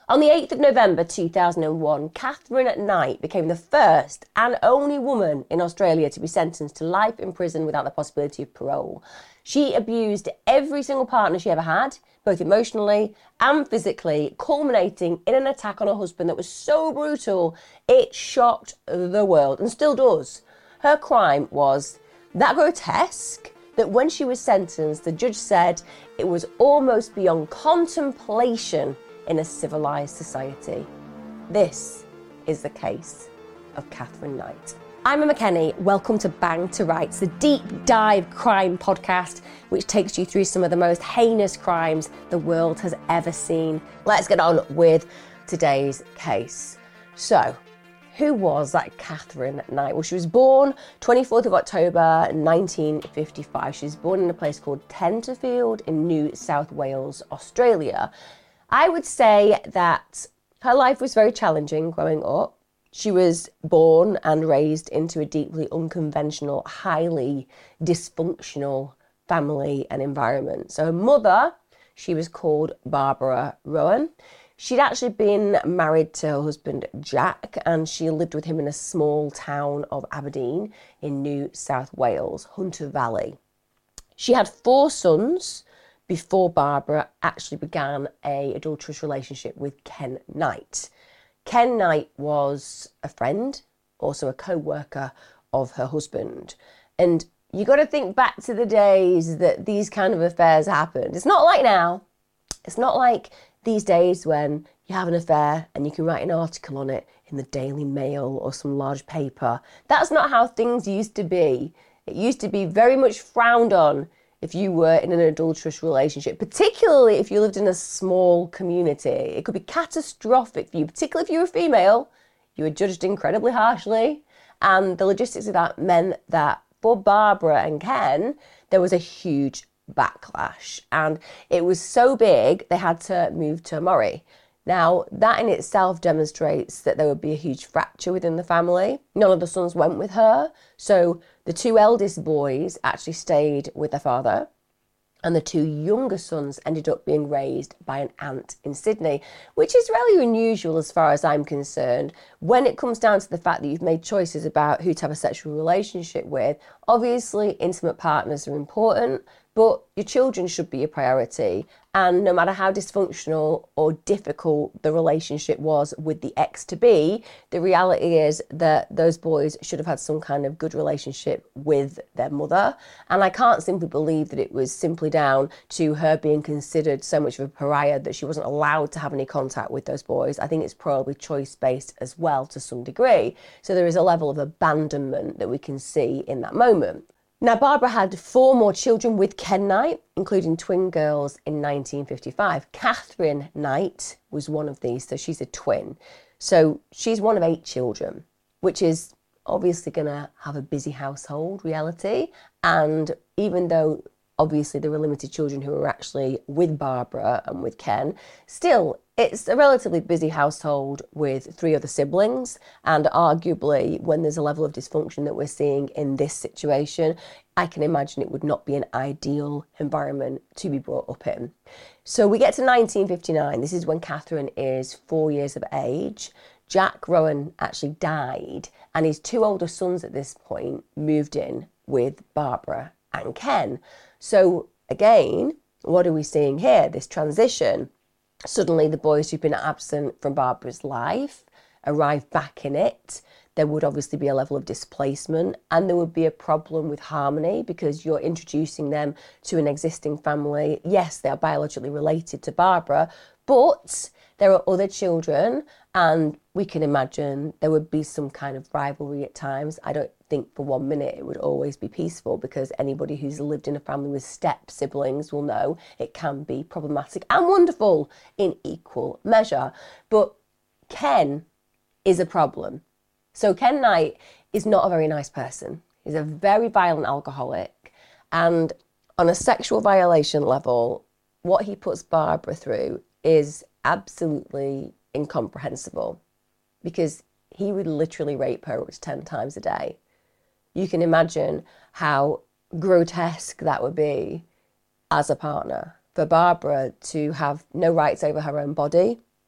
On the 8th of November 2001, Catherine Knight became the first and only woman in Australia to be sentenced to life in prison without the possibility of parole. She abused every single partner she ever had, both emotionally and physically, culminating in an attack on her husband that was so brutal it shocked the world, and still does. Her crime was that grotesque that when she was sentenced, the judge said it was almost beyond contemplation in a civilised society. This is the case of Catherine Knight. I'm Emma Kenny. Welcome to Bang to Rights, the deep dive crime podcast which takes you through some of the most heinous crimes the world has ever seen. Let's get on with today's case. So, who was that Catherine Knight? Well, she was born 24th of October 1955. She was born in a place called Tenterfield in New South Wales, Australia. I would say that her life was very challenging growing up. She was born and raised into a deeply unconventional, highly dysfunctional family and environment. So her mother, she was called Barbara Rowan. She'd actually been married to her husband Jack, and she lived with him in a small town of Aberdeen in New South Wales, Hunter Valley. She had 4 sons before Barbara actually began an adulterous relationship with Ken Knight. Ken Knight was a friend, also a co-worker of her husband. And you got to think back to the days that these kind of affairs happened. It's not like now. It's not like these days when you have an affair and you can write an article on it in the Daily Mail or some large paper. That's not how things used to be. It used to be very much frowned on if you were in an adulterous relationship, particularly if you lived in a small community. It could be catastrophic for you, particularly if you were female. You were judged incredibly harshly. And the logistics of that meant that for Barbara and Ken, there was a huge backlash. And it was so big, they had to move to Moray. Now, that in itself demonstrates that there would be a huge fracture within the family. None of the sons went with her, so the 2 eldest boys actually stayed with their father, and the 2 younger sons ended up being raised by an aunt in Sydney, which is really unusual as far as I'm concerned. When it comes down to the fact that you've made choices about who to have a sexual relationship with, obviously intimate partners are important, but your children should be a priority. And no matter how dysfunctional or difficult the relationship was with the ex-to-be, the reality is that those boys should have had some kind of good relationship with their mother. And I can't simply believe that it was simply down to her being considered so much of a pariah that she wasn't allowed to have any contact with those boys. I think it's probably choice-based as well to some degree. So there is a level of abandonment that we can see in that moment. Now, Barbara had 4 more children with Ken Knight, including twin girls in 1955. Catherine Knight was one of these, so she's a twin. So she's one of 8 children, which is obviously going to have a busy household reality. And even though obviously there were limited children who were actually with Barbara and with Ken, still, it's a relatively busy household with 3 other siblings, and arguably when there's a level of dysfunction that we're seeing in this situation, I can imagine it would not be an ideal environment to be brought up in. So we get to 1959. This is when Catherine is 4 years of age. Jack Rowan actually died, and his 2 older sons at this point moved in with Barbara and Ken. So again, what are we seeing here? This transition. Suddenly the boys who've been absent from Barbara's life arrive back in it. There would obviously be a level of displacement, and there would be a problem with harmony because you're introducing them to an existing family. Yes, they are biologically related to Barbara, but there are other children, and we can imagine there would be some kind of rivalry at times. I don't think for 1 minute it would always be peaceful, because anybody who's lived in a family with step siblings will know it can be problematic and wonderful in equal measure. But Ken is a problem. So Ken Knight is not a very nice person. He's a very violent alcoholic, and on a sexual violation level, what he puts Barbara through is absolutely incomprehensible, because he would literally rape her up to 10 times a day. You can imagine how grotesque that would be as a partner. For Barbara to have no rights over her own body,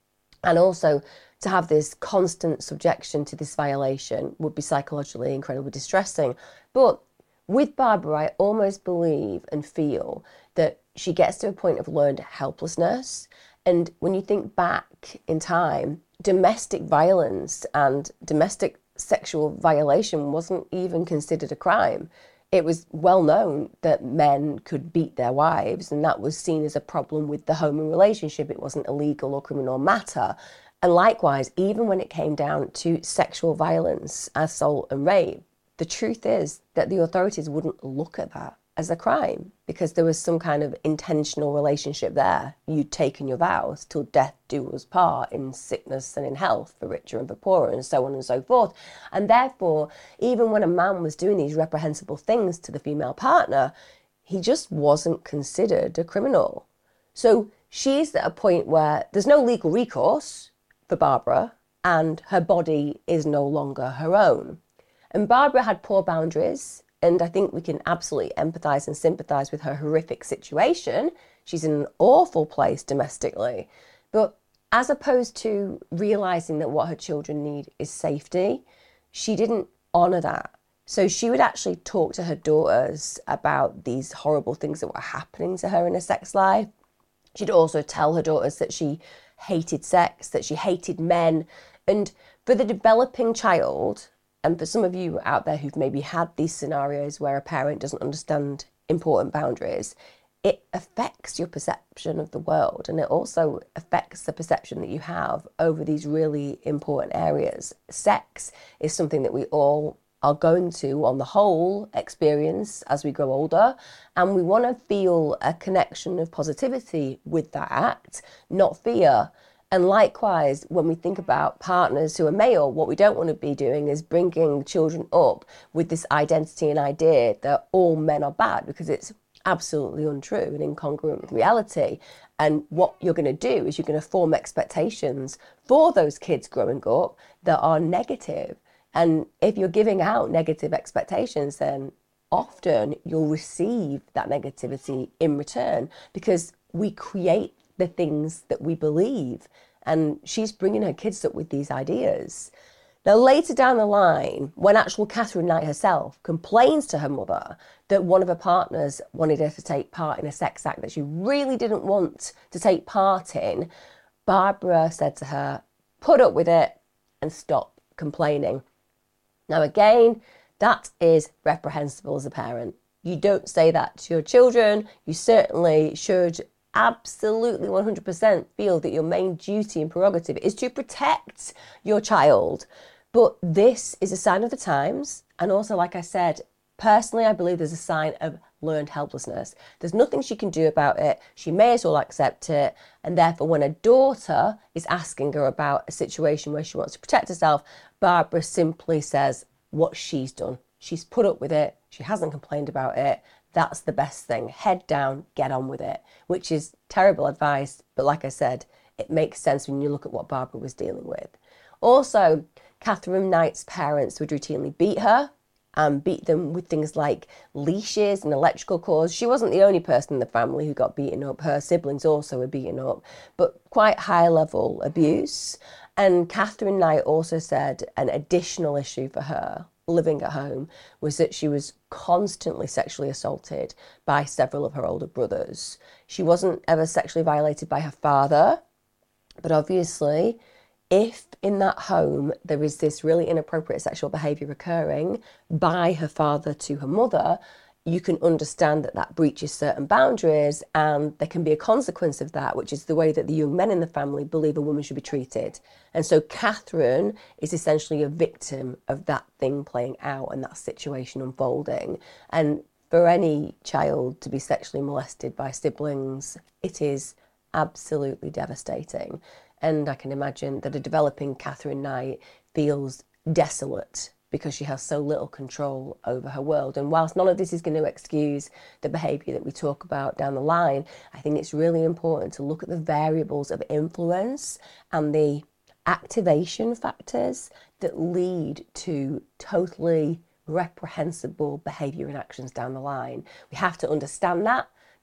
And also to have this constant subjection to this violation would be psychologically incredibly distressing. But with Barbara, I almost believe and feel that she gets to a point of learned helplessness. And when you think back in time, domestic violence and domestic sexual violation wasn't even considered a crime. It was well known that men could beat their wives, and that was seen as a problem with the home and relationship. It wasn't a legal or criminal matter. And likewise, even when it came down to sexual violence, assault, and rape, the truth is that the authorities wouldn't look at that as a crime because there was some kind of intentional relationship there. You'd taken your vows till death do us part, in sickness and in health, for richer and for poorer, and so on and so forth. And therefore, even when a man was doing these reprehensible things to the female partner, he just wasn't considered a criminal. So she's at a point where there's no legal recourse for Barbara, and her body is no longer her own. And Barbara had poor boundaries, and I think we can absolutely empathise and sympathise with her horrific situation. She's in an awful place domestically. But as opposed to realising that what her children need is safety, she didn't honour that. So she would actually talk to her daughters about these horrible things that were happening to her in her sex life. She'd also tell her daughters that she hated sex, that she hated men. And for the developing child, and for some of you out there who've maybe had these scenarios where a parent doesn't understand important boundaries, it affects your perception of the world, and it also affects the perception that you have over these really important areas. Sex is something that we all are going to, on the whole, experience as we grow older, and we want to feel a connection of positivity with that act, not fear. And likewise, when we think about partners who are male, what we don't want to be doing is bringing children up with this identity and idea that all men are bad, because it's absolutely untrue and incongruent with reality. And what you're going to do is you're going to form expectations for those kids growing up that are negative. And if you're giving out negative expectations, then often you'll receive that negativity in return, because we create the things that we believe. And she's bringing her kids up with these ideas. Now, later down the line, when actual Catherine Knight herself complains to her mother that one of her partners wanted her to take part in a sex act that she really didn't want to take part in, Barbara said to her, put up with it and stop complaining. Now, again, that is reprehensible as a parent. You don't say that to your children. You certainly should absolutely 100% feel that your main duty and prerogative is to protect your child. But this is a sign of the times. And also, like I said, personally, I believe there's a sign of learned helplessness. There's nothing she can do about it. She may as well accept it. And therefore, when a daughter is asking her about a situation where she wants to protect herself, Barbara simply says what she's done. She's put up with it. She hasn't complained about it. That's the best thing. Head down, get on with it, which is terrible advice. But like I said, it makes sense when you look at what Barbara was dealing with. Also, Catherine Knight's parents would routinely beat her and beat them with things like leashes and electrical cords. She wasn't the only person in the family who got beaten up. Her siblings also were beaten up, but quite high level abuse. And Catherine Knight also said an additional issue for her living at home was that she was constantly sexually assaulted by several of her older brothers. She wasn't ever sexually violated by her father, but obviously, if in that home there is this really inappropriate sexual behaviour occurring by her father to her mother, you can understand that that breaches certain boundaries, and there can be a consequence of that, which is the way that the young men in the family believe a woman should be treated. And so Catherine is essentially a victim of that thing playing out and that situation unfolding. And for any child to be sexually molested by siblings, it is absolutely devastating. And I can imagine that a developing Catherine Knight feels desolate because she has so little control over her world. And whilst none of this is going to excuse the behaviour that we talk about down the line, I think it's really important to look at the variables of influence and the activation factors that lead to totally reprehensible behaviour and actions down the line. We have to understand that,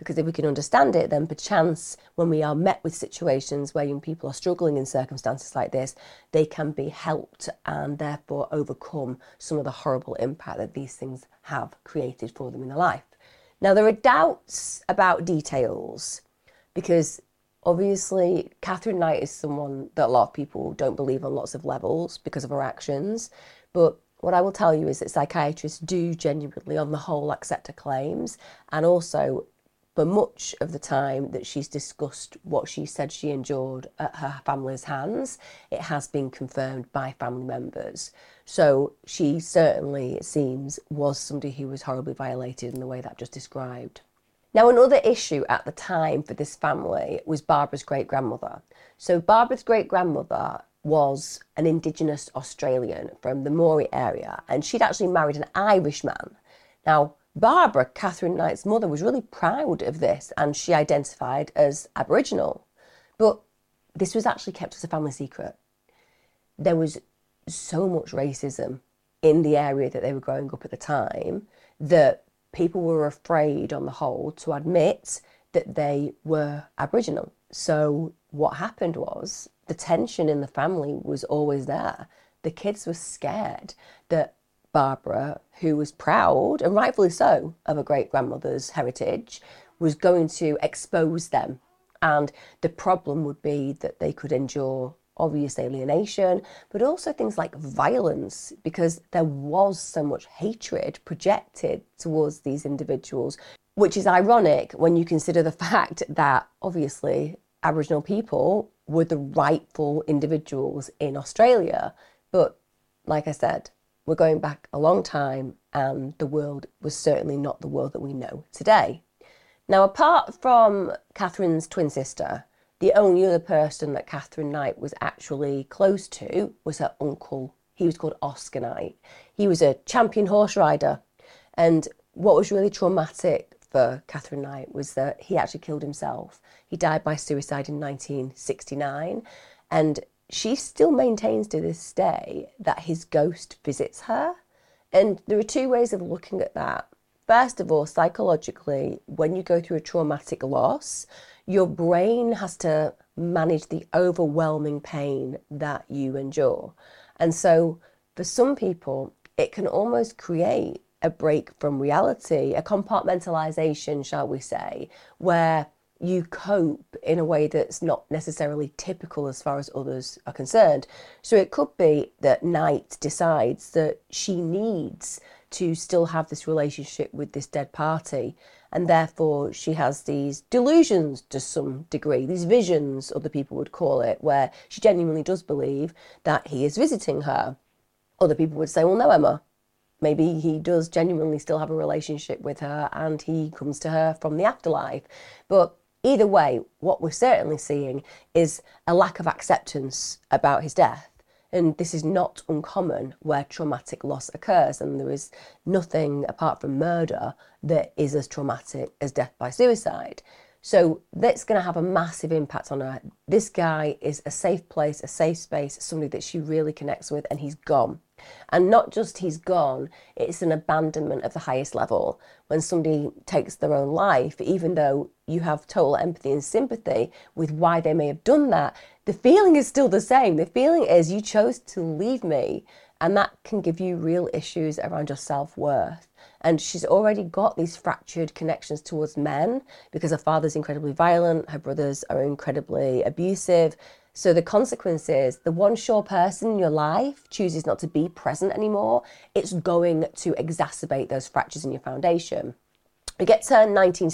because if we can understand it, then perchance when we are met with situations where young people are struggling in circumstances like this, they can be helped and therefore overcome some of the horrible impact that these things have created for them in their life. Now, there are doubts about details because obviously Katherine Knight is someone that a lot of people don't believe on lots of levels because of her actions. But what I will tell you is that psychiatrists do genuinely, on the whole, accept her claims. And also, for much of the time that she's discussed what she said she endured at her family's hands, it has been confirmed by family members. So she certainly, it seems, was somebody who was horribly violated in the way that I've just described. Now, another issue at the time for this family was Barbara's great-grandmother. So Barbara's great-grandmother was an Indigenous Australian from the Moree area, and she'd actually married an Irishman. Now, Barbara, Katherine Knight's mother, was really proud of this, and she identified as Aboriginal. But this was actually kept as a family secret. There was so much racism in the area that they were growing up at the time that people were afraid, on the whole, to admit that they were Aboriginal. So what happened was the tension in the family was always there. The kids were scared that Barbara, who was proud, and rightfully so, of her great-grandmother's heritage, was going to expose them. And the problem would be that they could endure obvious alienation, but also things like violence, because there was so much hatred projected towards these individuals, which is ironic when you consider the fact that obviously Aboriginal people were the rightful individuals in Australia. But like I said, we're going back a long time, and the world was certainly not the world that we know today. Now, apart from Katherine's twin sister, the only other person that Katherine Knight was actually close to was her uncle. He was called Oscar Knight. He was a champion horse rider. And what was really traumatic for Katherine Knight was that he actually killed himself. He died by suicide in 1969. And she still maintains to this day that his ghost visits her. And there are two ways of looking at that. First of all, psychologically, when you go through a traumatic loss, your brain has to manage the overwhelming pain that you endure. And so for some people, it can almost create a break from reality, a compartmentalization, shall we say, where you cope in a way that's not necessarily typical as far as others are concerned. So it could be that Knight decides that she needs to still have this relationship with this dead party, and therefore she has these delusions to some degree, these visions, other people would call it, where she genuinely does believe that he is visiting her. Other people would say, well, no, Emma, maybe he does genuinely still have a relationship with her and he comes to her from the afterlife. But either way, what we're certainly seeing is a lack of acceptance about his death. And this is not uncommon where traumatic loss occurs, and there is nothing apart from murder that is as traumatic as death by suicide. So that's going to have a massive impact on her. This guy is a safe place, a safe space, somebody that she really connects with, and he's gone. And not just he's gone, it's an abandonment of the highest level. When somebody takes their own life, even though you have total empathy and sympathy with why they may have done that, the feeling is still the same. The feeling is you chose to leave me, and that can give you real issues around your self-worth. And she's already got these fractured connections towards men because her father's incredibly violent, her brothers are incredibly abusive. So the consequence is the one sure person in your life chooses not to be present anymore. It's going to exacerbate those fractures in your foundation. We get to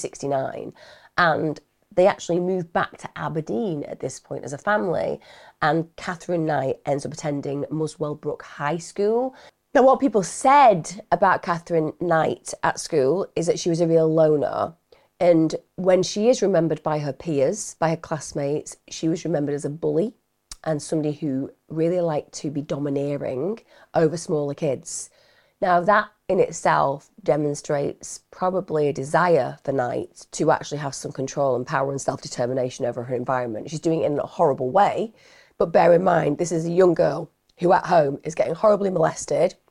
1969 and they actually move back to Aberdeen at this point as a family, and Katherine Knight ends up attending Muswellbrook High School. Now, what people said about Katherine Knight at school is that she was a real loner. And when she is remembered by her peers, by her classmates, she was remembered as a bully and somebody who really liked to be domineering over smaller kids. Now, that in itself demonstrates probably a desire for Knight to actually have some control and power and self-determination over her environment. She's doing it in a horrible way, but bear in mind, this is a young girl who at home is getting horribly molested.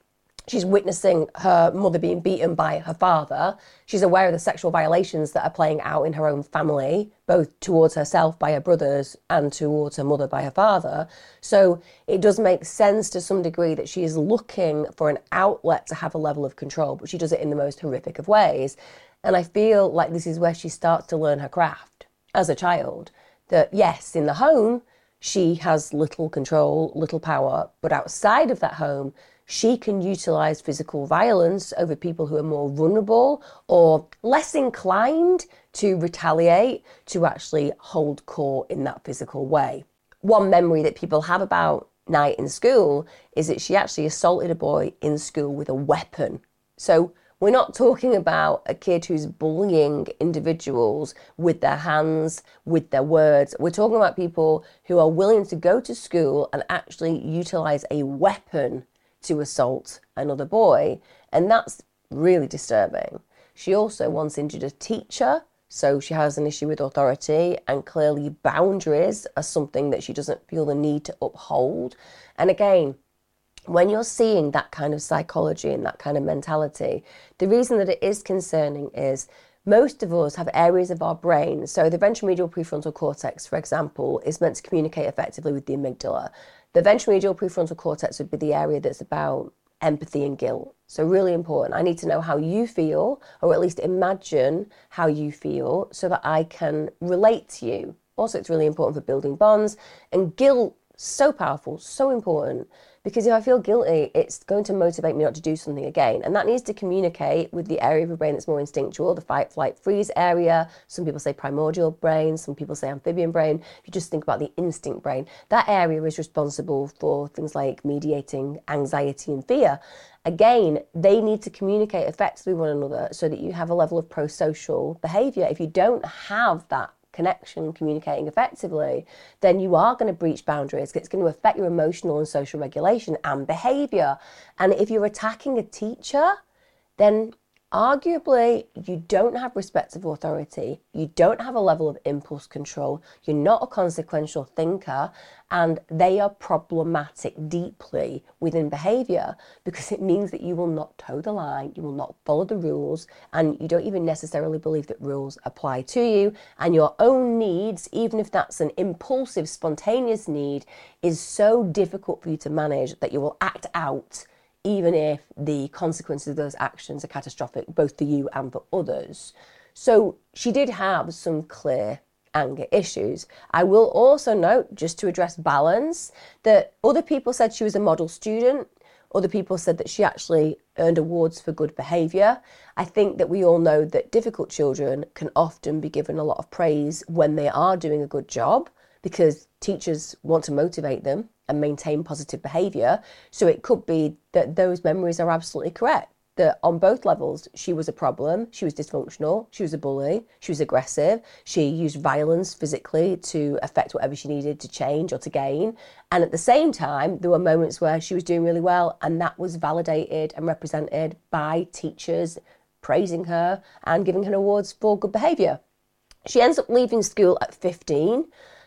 She's witnessing her mother being beaten by her father. She's aware of the sexual violations that are playing out in her own family, both towards herself by her brothers and towards her mother by her father. So it does make sense to some degree that she is looking for an outlet to have a level of control, but she does it in the most horrific of ways. And I feel like this is where she starts to learn her craft as a child. That yes, in the home, she has little control, little power, but outside of that home, she can utilize physical violence over people who are more vulnerable or less inclined to retaliate, to actually hold court in that physical way. One memory that people have about Knight in school is that she actually assaulted a boy in school with a weapon. So we're not talking about a kid who's bullying individuals with their hands, with their words. We're talking about people who are willing to go to school and actually utilize a weapon to assault another boy, and that's really disturbing. She also once injured a teacher, so she has an issue with authority, and clearly boundaries are something that she doesn't feel the need to uphold. And again, when you're seeing that kind of psychology and that kind of mentality, the reason that it is concerning is most of us have areas of our brain. So the ventromedial prefrontal cortex, for example, is meant to communicate effectively with the amygdala. The ventromedial prefrontal cortex would be the area that's about empathy and guilt. So really important. I need to know how you feel, or at least imagine how you feel, so that I can relate to you. Also, it's really important for building bonds. And guilt, so powerful, so important. Because if I feel guilty, it's going to motivate me not to do something again. And that needs to communicate with the area of your brain that's more instinctual, the fight, flight, freeze area. Some people say primordial brain, some people say amphibian brain. If you just think about the instinct brain, that area is responsible for things like mediating anxiety and fear. Again, they need to communicate effectively with one another so that you have a level of pro-social behavior. If you don't have that connection, communicating effectively, then you are going to breach boundaries. It's going to affect your emotional and social regulation and behavior. And if you're attacking a teacher, then arguably you don't have respect of authority, you don't have a level of impulse control, you're not a consequential thinker, and they are problematic deeply within behaviour, because it means that you will not toe the line, you will not follow the rules, and you don't even necessarily believe that rules apply to you, and your own needs, even if that's an impulsive, spontaneous need, is so difficult for you to manage that you will act out even if the consequences of those actions are catastrophic, both for you and for others. So she did have some clear anger issues. I will also note, just to address balance, that other people said she was a model student. Other people said that she actually earned awards for good behaviour. I think that we all know that difficult children can often be given a lot of praise when they are doing a good job, because teachers want to motivate them and maintain positive behaviour. So it could be that those memories are absolutely correct, that on both levels she was a problem, she was dysfunctional, she was a bully, she was aggressive, she used violence physically to affect whatever she needed to change or to gain. And at the same time, there were moments where she was doing really well, and that was validated and represented by teachers praising her and giving her awards for good behaviour. She ends up leaving school at 15.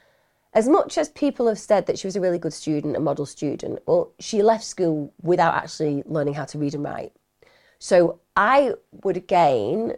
As much as people have said that she was a really good student, a model student, well, she left school without actually learning how to read and write. So I would again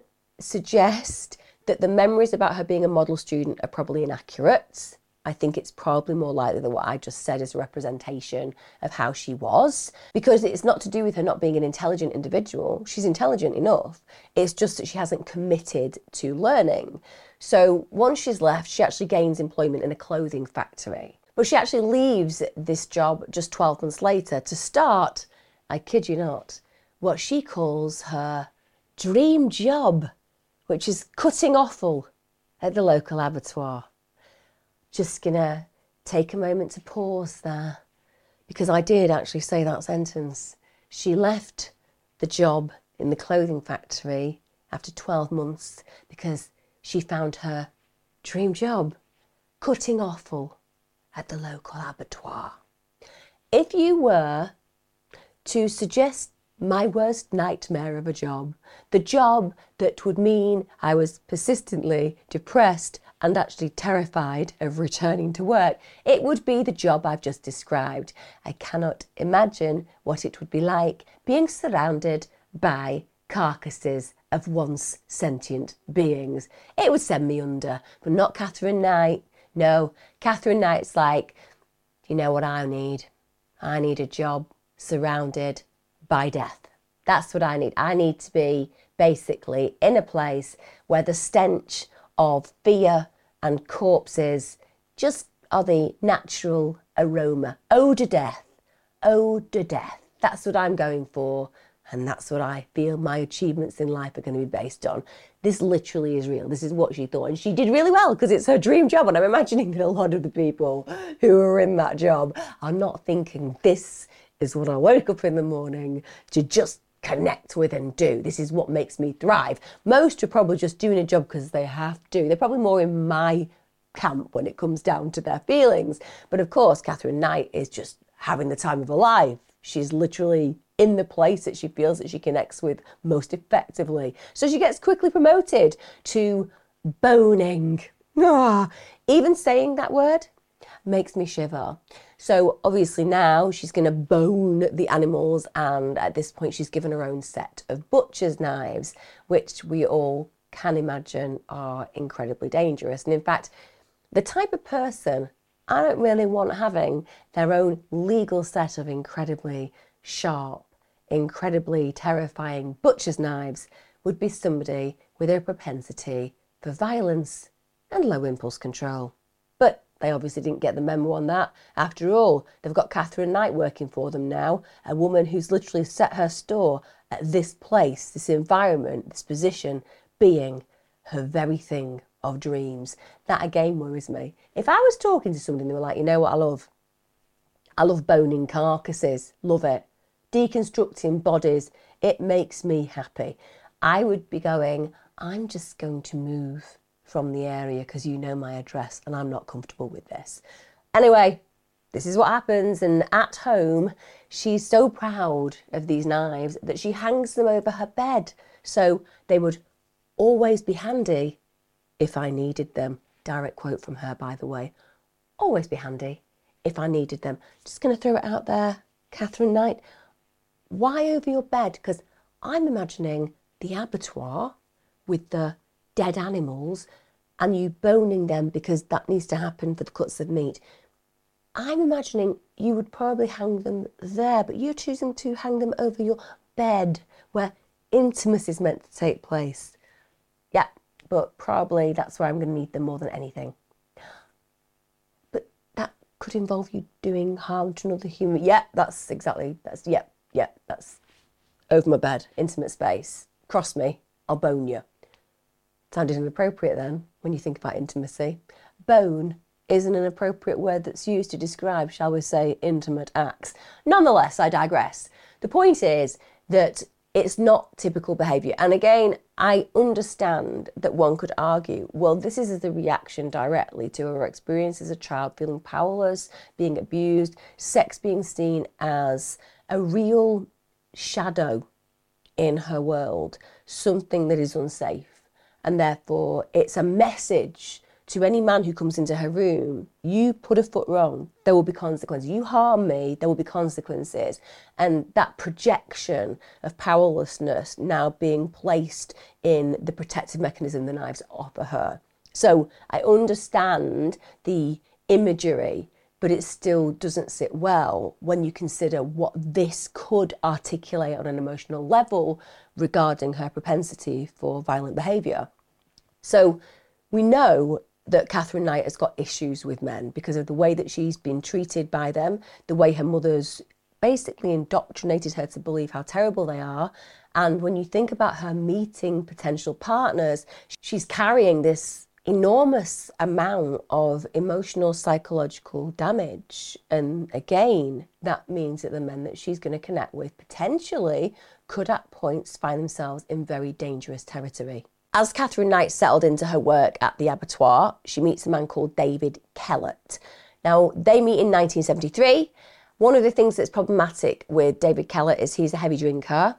suggest that the memories about her being a model student are probably inaccurate. I think it's probably more likely that what I just said is a representation of how she was, because it's not to do with her not being an intelligent individual. She's intelligent enough. It's just that she hasn't committed to learning. So once she's left, she actually gains employment in a clothing factory. But she actually leaves this job just 12 months later to start, I kid you not, what she calls her dream job, which is cutting offal at the local abattoir. Just gonna take a moment to pause there, because I did actually say that sentence. She left the job in the clothing factory after 12 months because she found her dream job, cutting offal at the local abattoir. If you were to suggest my worst nightmare of a job, the job that would mean I was persistently depressed and actually terrified of returning to work, it would be the job I've just described. I cannot imagine what it would be like being surrounded by carcasses of once sentient beings. It would send me under, but not Katherine Knight. No, Katherine Knight's like, you know what I need? I need a job surrounded by death. That's what I need. I need to be basically in a place where the stench of fear and corpses just are the natural aroma. Ode to death. Ode to death. That's what I'm going for. And that's what I feel my achievements in life are going to be based on. This literally is real. This is what she thought. And she did really well because it's her dream job. And I'm imagining that a lot of the people who are in that job are not thinking, this is what I woke up in the morning to just connect with and do. This is what makes me thrive. Most are probably just doing a job because they have to. They're probably more in my camp when it comes down to their feelings. But of course, Katherine Knight is just having the time of her life. She's literally in the place that she feels that she connects with most effectively. So she gets quickly promoted to boning. Even saying that word makes me shiver. So obviously now she's going to bone the animals, and at this point she's given her own set of butcher's knives, which we all can imagine are incredibly dangerous. And in fact, the type of person I don't really want having their own legal set of incredibly sharp, incredibly terrifying butcher's knives would be somebody with a propensity for violence and low impulse control. But they obviously didn't get the memo on that. After all, they've got Katherine Knight working for them now, a woman who's literally set her store at this place, this environment, this position, being her very thing of dreams. That again worries me. If I was talking to somebody and they were like, you know what I love? I love boning carcasses. Love it. Deconstructing bodies. It makes me happy. I would be going, I'm just going to move from the area because you know my address and I'm not comfortable with this. Anyway, this is what happens. And at home, she's so proud of these knives that she hangs them over her bed. So they would always be handy if I needed them. Direct quote from her, by the way. Always be handy if I needed them. Just going to throw it out there, Katherine Knight. Why over your bed? Because I'm imagining the abattoir with the dead animals and you boning them because that needs to happen for the cuts of meat. I'm imagining you would probably hang them there, but you're choosing to hang them over your bed where intimacy is meant to take place. Yeah, but probably that's where I'm going to need them more than anything. But that could involve you doing harm to another human. Yeah, that's over my bed, intimate space. Cross me, I'll bone you. Sounded inappropriate then, when you think about intimacy. Bone isn't an appropriate word that's used to describe, shall we say, intimate acts. Nonetheless, I digress. The point is that it's not typical behaviour. And again, I understand that one could argue, well, this is the reaction directly to her experience as a child, feeling powerless, being abused, sex being seen as a real shadow in her world, something that is unsafe. And therefore, it's a message to any man who comes into her room, you put a foot wrong, there will be consequences. You harm me, there will be consequences. And that projection of powerlessness now being placed in the protective mechanism the knives offer her. So I understand the imagery, but it still doesn't sit well when you consider what this could articulate on an emotional level regarding her propensity for violent behaviour. So we know that Katherine Knight has got issues with men because of the way that she's been treated by them, the way her mother's basically indoctrinated her to believe how terrible they are. And when you think about her meeting potential partners, she's carrying this enormous amount of emotional, psychological damage. And again, that means that the men that she's going to connect with potentially could at points find themselves in very dangerous territory. As Katherine Knight settled into her work at the abattoir, she meets a man called David Kellett. Now, they meet in 1973. One of the things that's problematic with David Kellett is he's a heavy drinker.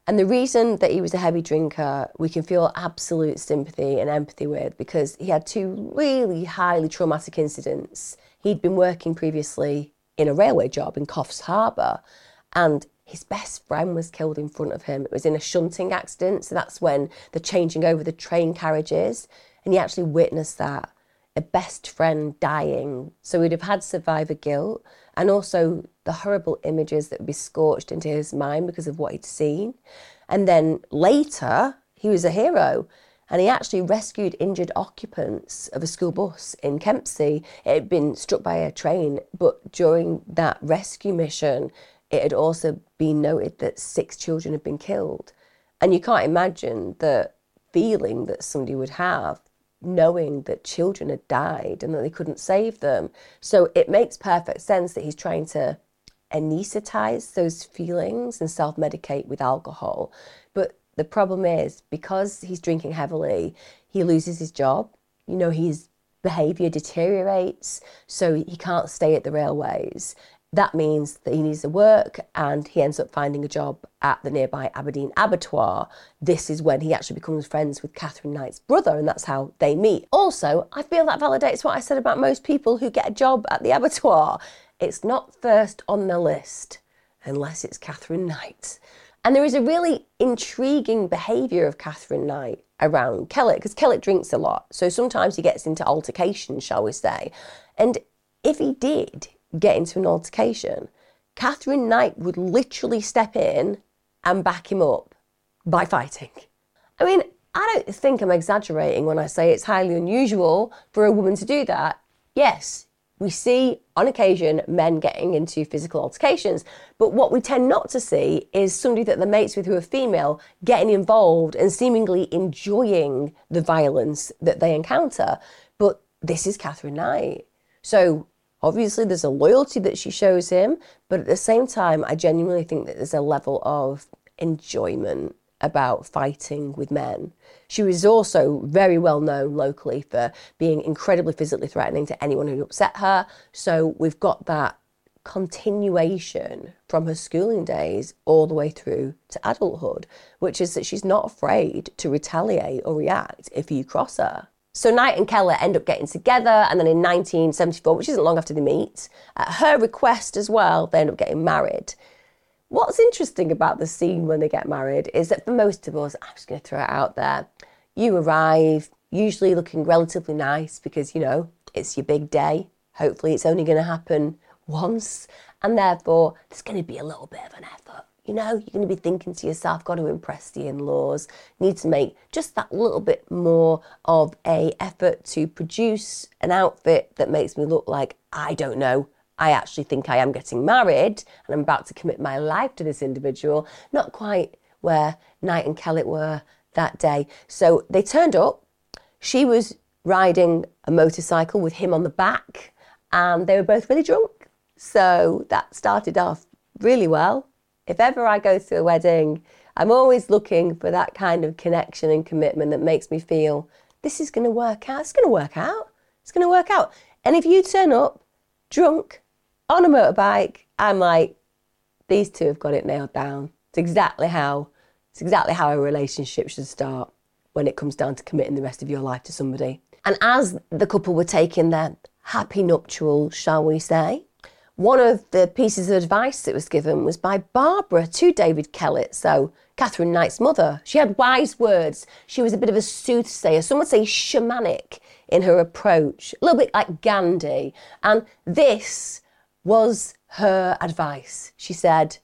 And the reason that he was a heavy drinker, we can feel absolute sympathy and empathy with, because he had two really highly traumatic incidents. He'd been working previously in a railway job in Coffs Harbour, and his best friend was killed in front of him. It was in a shunting accident, so that's when they're changing over the train carriages, and he actually witnessed that, a best friend dying. So he'd have had survivor guilt, and also the horrible images that would be scorched into his mind because of what he'd seen. And then later, he was a hero, and he actually rescued injured occupants of a school bus in Kempsey. It had been struck by a train, but during that rescue mission, it had also been noted that 6 children had been killed. And you can't imagine the feeling that somebody would have knowing that children had died and that they couldn't save them. So it makes perfect sense that he's trying to anesthetize those feelings and self-medicate with alcohol. But the problem is, because he's drinking heavily, he loses his job. You know, his behaviour deteriorates, so he can't stay at the railways. That means that he needs to work, and he ends up finding a job at the nearby Aberdeen Abattoir. This is when he actually becomes friends with Katherine Knight's brother, and that's how they meet. Also, I feel that validates what I said about most people who get a job at the abattoir. It's not first on the list, unless it's Katherine Knight. And there is a really intriguing behaviour of Katherine Knight around Kellett, because Kellett drinks a lot, so sometimes he gets into altercations, shall we say. And if he did get into an altercation, Katherine Knight would literally step in and back him up by fighting. I mean, I don't think I'm exaggerating when I say it's highly unusual for a woman to do that. Yes, we see on occasion men getting into physical altercations, but what we tend not to see is somebody that they're mates with who are female getting involved and seemingly enjoying the violence that they encounter. But this is Katherine Knight. So obviously, there's a loyalty that she shows him, but at the same time, I genuinely think that there's a level of enjoyment about fighting with men. She was also very well known locally for being incredibly physically threatening to anyone who upset her. So we've got that continuation from her schooling days all the way through to adulthood, which is that she's not afraid to retaliate or react if you cross her. So Knight and Kellett end up getting together, and then in 1974, which isn't long after they meet, at her request as well, they end up getting married. What's interesting about the scene when they get married is that for most of us, I'm just going to throw it out there, you arrive usually looking relatively nice because, you know, it's your big day. Hopefully it's only going to happen once, and therefore there's going to be a little bit of an effort. You know, you're going to be thinking to yourself, got to impress the in-laws, need to make just that little bit more of a effort to produce an outfit that makes me look like, I don't know, I actually think I am getting married and I'm about to commit my life to this individual. Not quite where Knight and Kellett were that day. So they turned up. She was riding a motorcycle with him on the back, and they were both really drunk. So that started off really well. If ever I go to a wedding, I'm always looking for that kind of connection and commitment that makes me feel this is going to work out. It's going to work out. It's going to work out. And if you turn up drunk on a motorbike, I'm like, these two have got it nailed down. It's exactly how a relationship should start when it comes down to committing the rest of your life to somebody. And as the couple were taking their happy nuptials, shall we say, one of the pieces of advice that was given was by Barbara to David Kellett, so Katherine Knight's mother. She had wise words. She was a bit of a soothsayer, some would say shamanic in her approach, a little bit like Gandhi. And this was her advice. She said,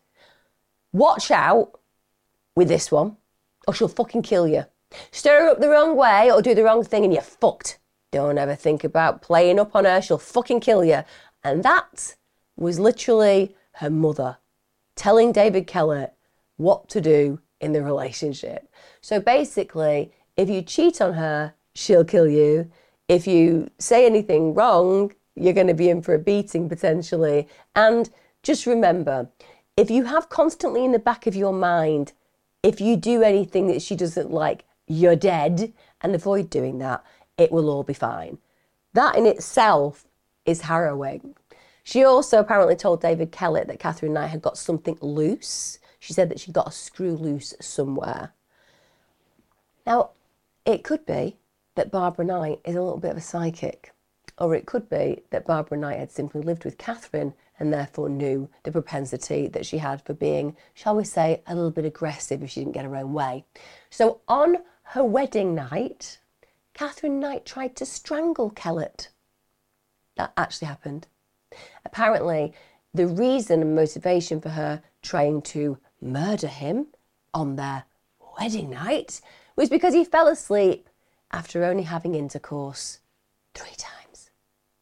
watch out with this one, or she'll fucking kill you. Stir her up the wrong way or do the wrong thing and you're fucked. Don't ever think about playing up on her, she'll fucking kill you. And that was literally her mother telling David Kellett what to do in the relationship. So basically, if you cheat on her, she'll kill you. If you say anything wrong, you're going to be in for a beating potentially. And just remember, if you have constantly in the back of your mind, if you do anything that she doesn't like, you're dead, and avoid doing that, it will all be fine. That in itself is harrowing. She also apparently told David Kellett that Katherine Knight had got something loose. She said that she got a screw loose somewhere. Now, it could be that Barbara Knight is a little bit of a psychic, or it could be that Barbara Knight had simply lived with Catherine and therefore knew the propensity that she had for being, shall we say, a little bit aggressive if she didn't get her own way. So on her wedding night, Catherine Knight tried to strangle Kellett. That actually happened. Apparently, the reason and motivation for her trying to murder him on their wedding night was because he fell asleep after only having intercourse 3 times.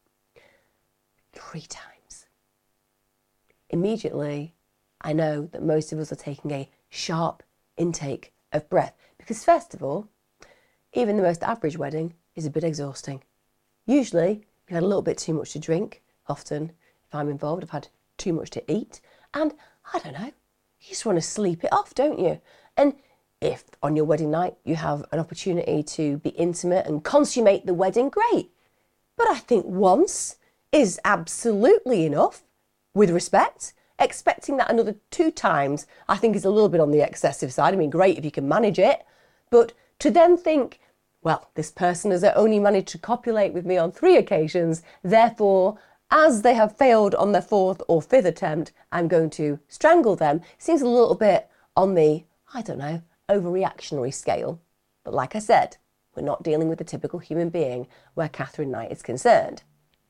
3 times. Immediately, I know that most of us are taking a sharp intake of breath because, first of all, even the most average wedding is a bit exhausting. Usually, you've had a little bit too much to drink. Often, if I'm involved, I've had too much to eat. And, I don't know, you just want to sleep it off, don't you? And if on your wedding night you have an opportunity to be intimate and consummate the wedding, great. But I think once is absolutely enough, with respect. Expecting that another 2 times, I think, is a little bit on the excessive side. I mean, great if you can manage it. But to then think, well, this person has only managed to copulate with me on 3 occasions, therefore, as they have failed on their 4th or 5th attempt, I'm going to strangle them, seems a little bit on the, I don't know, overreactionary scale. But like I said, we're not dealing with a typical human being where Catherine Knight is concerned.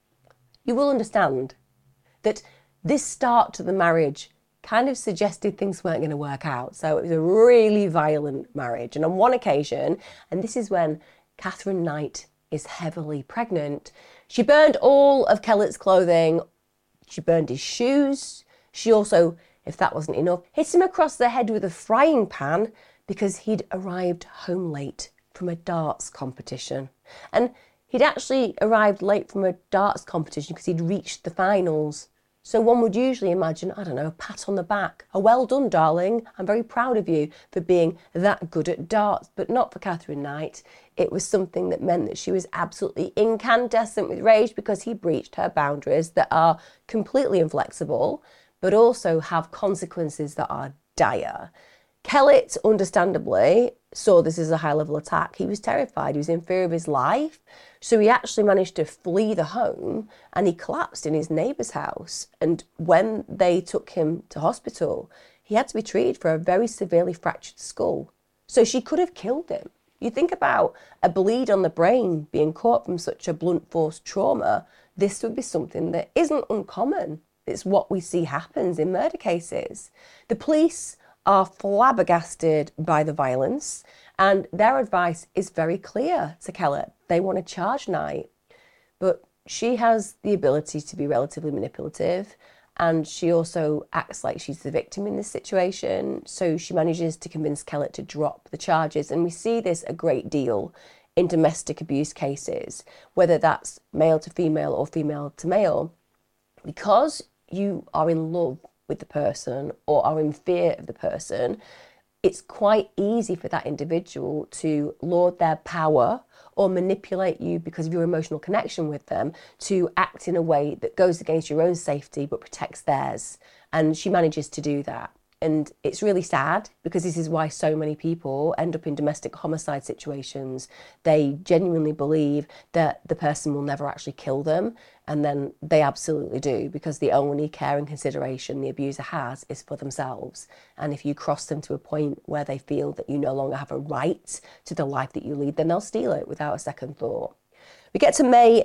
You will understand that this start to the marriage kind of suggested things weren't going to work out. So it was a really violent marriage. And on one occasion, and this is when Catherine Knight is heavily pregnant, she burned all of Kellett's clothing. She burned his shoes. She also, if that wasn't enough, hit him across the head with a frying pan because he'd arrived home late from a darts competition. And he'd actually arrived late from a darts competition because he'd reached the finals. So one would usually imagine, I don't know, a pat on the back, a well done, darling, I'm very proud of you for being that good at darts, but not for Catherine Knight. It was something that meant that she was absolutely incandescent with rage because he breached her boundaries that are completely inflexible, but also have consequences that are dire. Kellett, understandably, saw this as a high-level attack. He was terrified. He was in fear of his life. So he actually managed to flee the home and he collapsed in his neighbour's house. And when they took him to hospital, he had to be treated for a very severely fractured skull. So she could have killed him. You think about a bleed on the brain being caught from such a blunt force trauma, this would be something that isn't uncommon. It's what we see happens in murder cases. The police are flabbergasted by the violence, and their advice is very clear to Kellett. They want to charge Knight, but she has the ability to be relatively manipulative, and she also acts like she's the victim in this situation, so she manages to convince Kellett to drop the charges. And we see this a great deal in domestic abuse cases, whether that's male to female or female to male. Because you are in love with the person or are in fear of the person, it's quite easy for that individual to lord their power or manipulate you because of your emotional connection with them to act in a way that goes against your own safety but protects theirs. And she manages to do that. And it's really sad because this is why so many people end up in domestic homicide situations. They genuinely believe that the person will never actually kill them. And then they absolutely do, because the only care and consideration the abuser has is for themselves. And if you cross them to a point where they feel that you no longer have a right to the life that you lead, then they'll steal it without a second thought. We get to May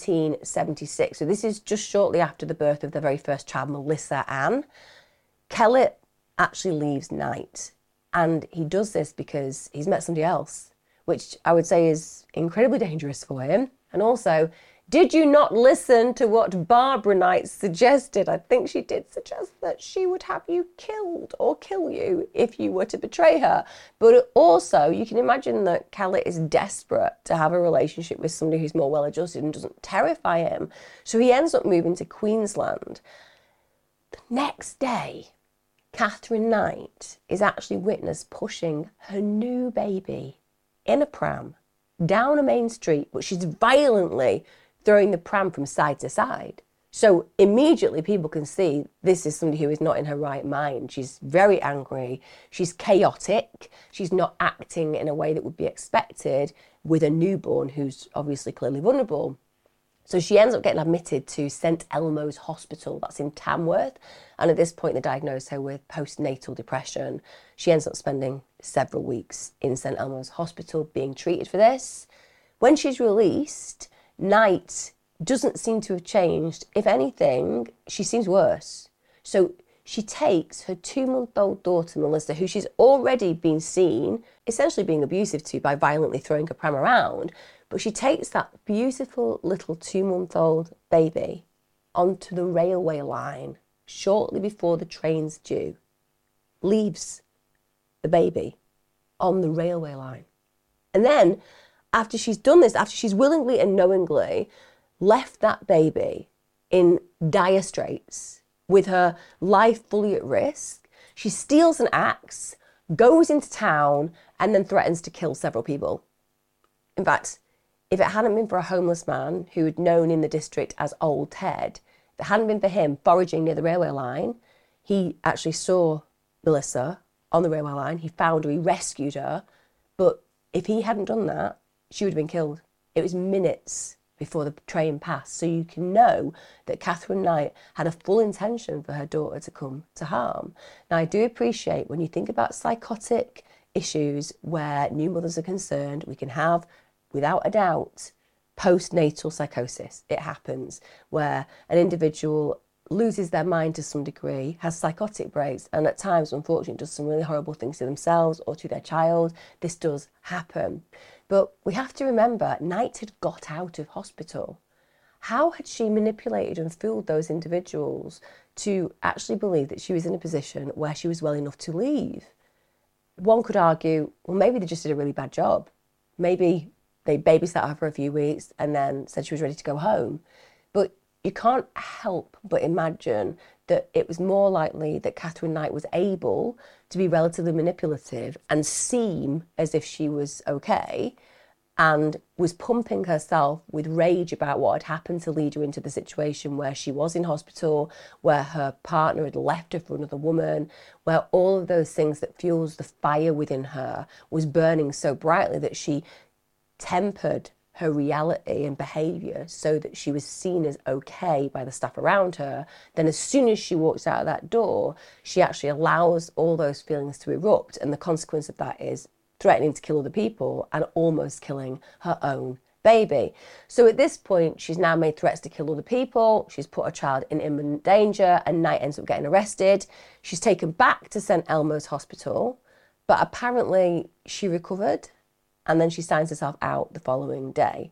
1976. So this is just shortly after the birth of their very first child, Melissa Ann. Kellett actually leaves Knight, and he does this because he's met somebody else, which I would say is incredibly dangerous for him. And also, did you not listen to what Barbara Knight suggested? I think she did suggest that she would have you killed or kill you if you were to betray her. But also, you can imagine that Kellett is desperate to have a relationship with somebody who's more well-adjusted and doesn't terrify him. So he ends up moving to Queensland. The next day, Catherine Knight is actually witnessed pushing her new baby in a pram down a main street, but she's violently throwing the pram from side to side. So immediately people can see this is somebody who is not in her right mind. She's very angry. She's chaotic. She's not acting in a way that would be expected with a newborn who's obviously clearly vulnerable. So she ends up getting admitted to St Elmo's Hospital, that's in Tamworth. And at this point, they diagnose her with postnatal depression. She ends up spending several weeks in St Elmo's Hospital being treated for this. When she's released, Knight doesn't seem to have changed. If anything, she seems worse. So she takes her 2-month-old daughter, Melissa, who she's already been seen essentially being abusive to by violently throwing her pram around, but she takes that beautiful little 2-month-old baby onto the railway line shortly before the train's due, leaves the baby on the railway line. And then, after she's done this, after she's willingly and knowingly left that baby in dire straits with her life fully at risk, she steals an axe, goes into town, and then threatens to kill several people. In fact, if it hadn't been for a homeless man who had known in the district as Old Ted, if it hadn't been for him foraging near the railway line, he actually saw Melissa on the railway line, he found her, he rescued her, but if he hadn't done that, she would have been killed. It was minutes before the train passed, so you can know that Katherine Knight had a full intention for her daughter to come to harm. Now, I do appreciate when you think about psychotic issues where new mothers are concerned, we can have, without a doubt, postnatal psychosis. It happens where an individual loses their mind to some degree, has psychotic breaks, and at times, unfortunately, does some really horrible things to themselves or to their child. This does happen. But we have to remember, Knight had got out of hospital. How had she manipulated and fooled those individuals to actually believe that she was in a position where she was well enough to leave? One could argue, well, maybe they just did a really bad job. Maybe they babysat her for a few weeks and then said she was ready to go home. But you can't help but imagine that it was more likely that Katherine Knight was able to be relatively manipulative and seem as if she was okay, and was pumping herself with rage about what had happened to lead her into the situation where she was in hospital, where her partner had left her for another woman, where all of those things that fuels the fire within her was burning so brightly that she tempered her reality and behaviour so that she was seen as okay by the staff around her. Then as soon as she walks out of that door, she actually allows all those feelings to erupt, and the consequence of that is threatening to kill other people and almost killing her own baby. So at this point, she's now made threats to kill other people, she's put her child in imminent danger, and Knight ends up getting arrested. She's taken back to St Elmo's Hospital, but apparently she recovered, and then she signs herself out the following day.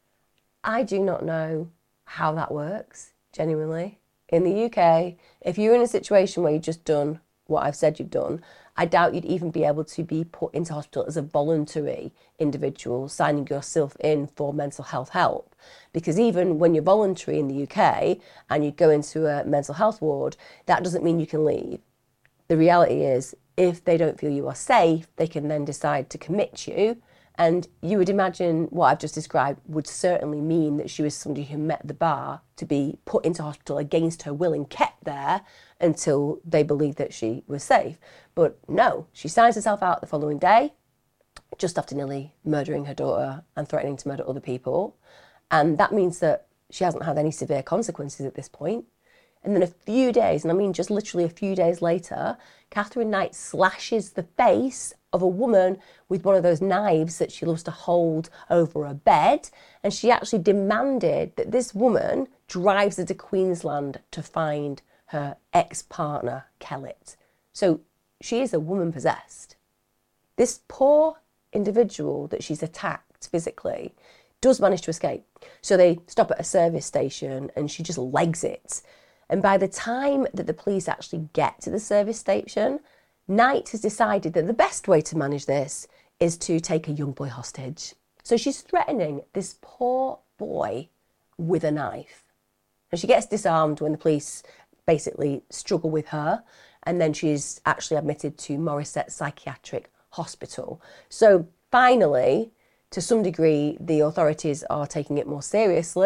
I do not know how that works, genuinely. In the UK, if you're in a situation where you've just done what I've said you've done, I doubt you'd even be able to be put into hospital as a voluntary individual, signing yourself in for mental health help. Because even when you're voluntary in the UK and you go into a mental health ward, that doesn't mean you can leave. The reality is, if they don't feel you are safe, they can then decide to commit you. And you would imagine what I've just described would certainly mean that she was somebody who met the bar to be put into hospital against her will and kept there until they believed that she was safe. But no, she signs herself out the following day, just after nearly murdering her daughter and threatening to murder other people. And that means that she hasn't had any severe consequences at this point. And then a few days, and I mean just literally a few days later, Katherine Knight slashes the face of a woman with one of those knives that she loves to hold over her bed. And she actually demanded that this woman drives her to Queensland to find her ex-partner, Kellett. So she is a woman possessed. This poor individual that she's attacked physically does manage to escape. So they stop at a service station and she just legs it. And by the time that the police actually get to the service station, Knight has decided that the best way to manage this is to take a young boy hostage. So she's threatening this poor boy with a knife. And she gets disarmed when the police basically struggle with her. And then she's actually admitted to Morisset Psychiatric Hospital. So finally, to some degree, the authorities are taking it more seriously.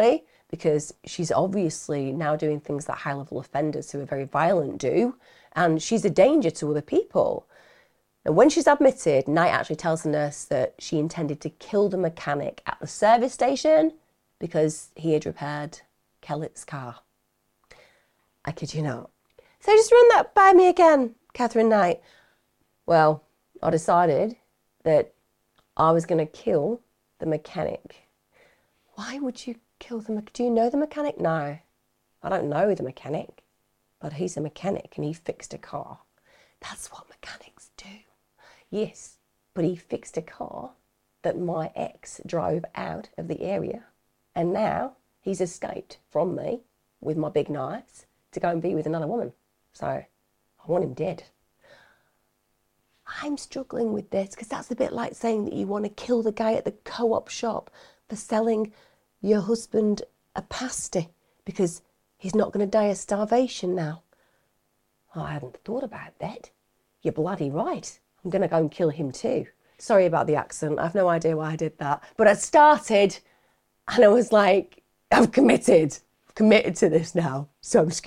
because she's obviously now doing things that high-level offenders who are very violent do, and she's a danger to other people. And when she's admitted, Knight actually tells the nurse that she intended to kill the mechanic at the service station because he had repaired Kellett's car. I kid you not. So just run that by me again, Katherine Knight. Well, I decided that I was going to kill the mechanic. Why would you kill the mechanic? Do you know the mechanic? No, I don't know the mechanic, but he's a mechanic and he fixed a car. That's what mechanics do. Yes, but he fixed a car that my ex drove out of the area, and now he's escaped from me with my big knives to go and be with another woman. So I want him dead. I'm struggling with this because that's a bit like saying that you want to kill the guy at the co-op shop for selling your husband a pasty because he's not going to die of starvation now. Oh, I hadn't thought about that. You're bloody right. I'm going to go and kill him too. Sorry about the accent. I have no idea why I did that. But I started and I was like, I'm committed to this now. So I'm just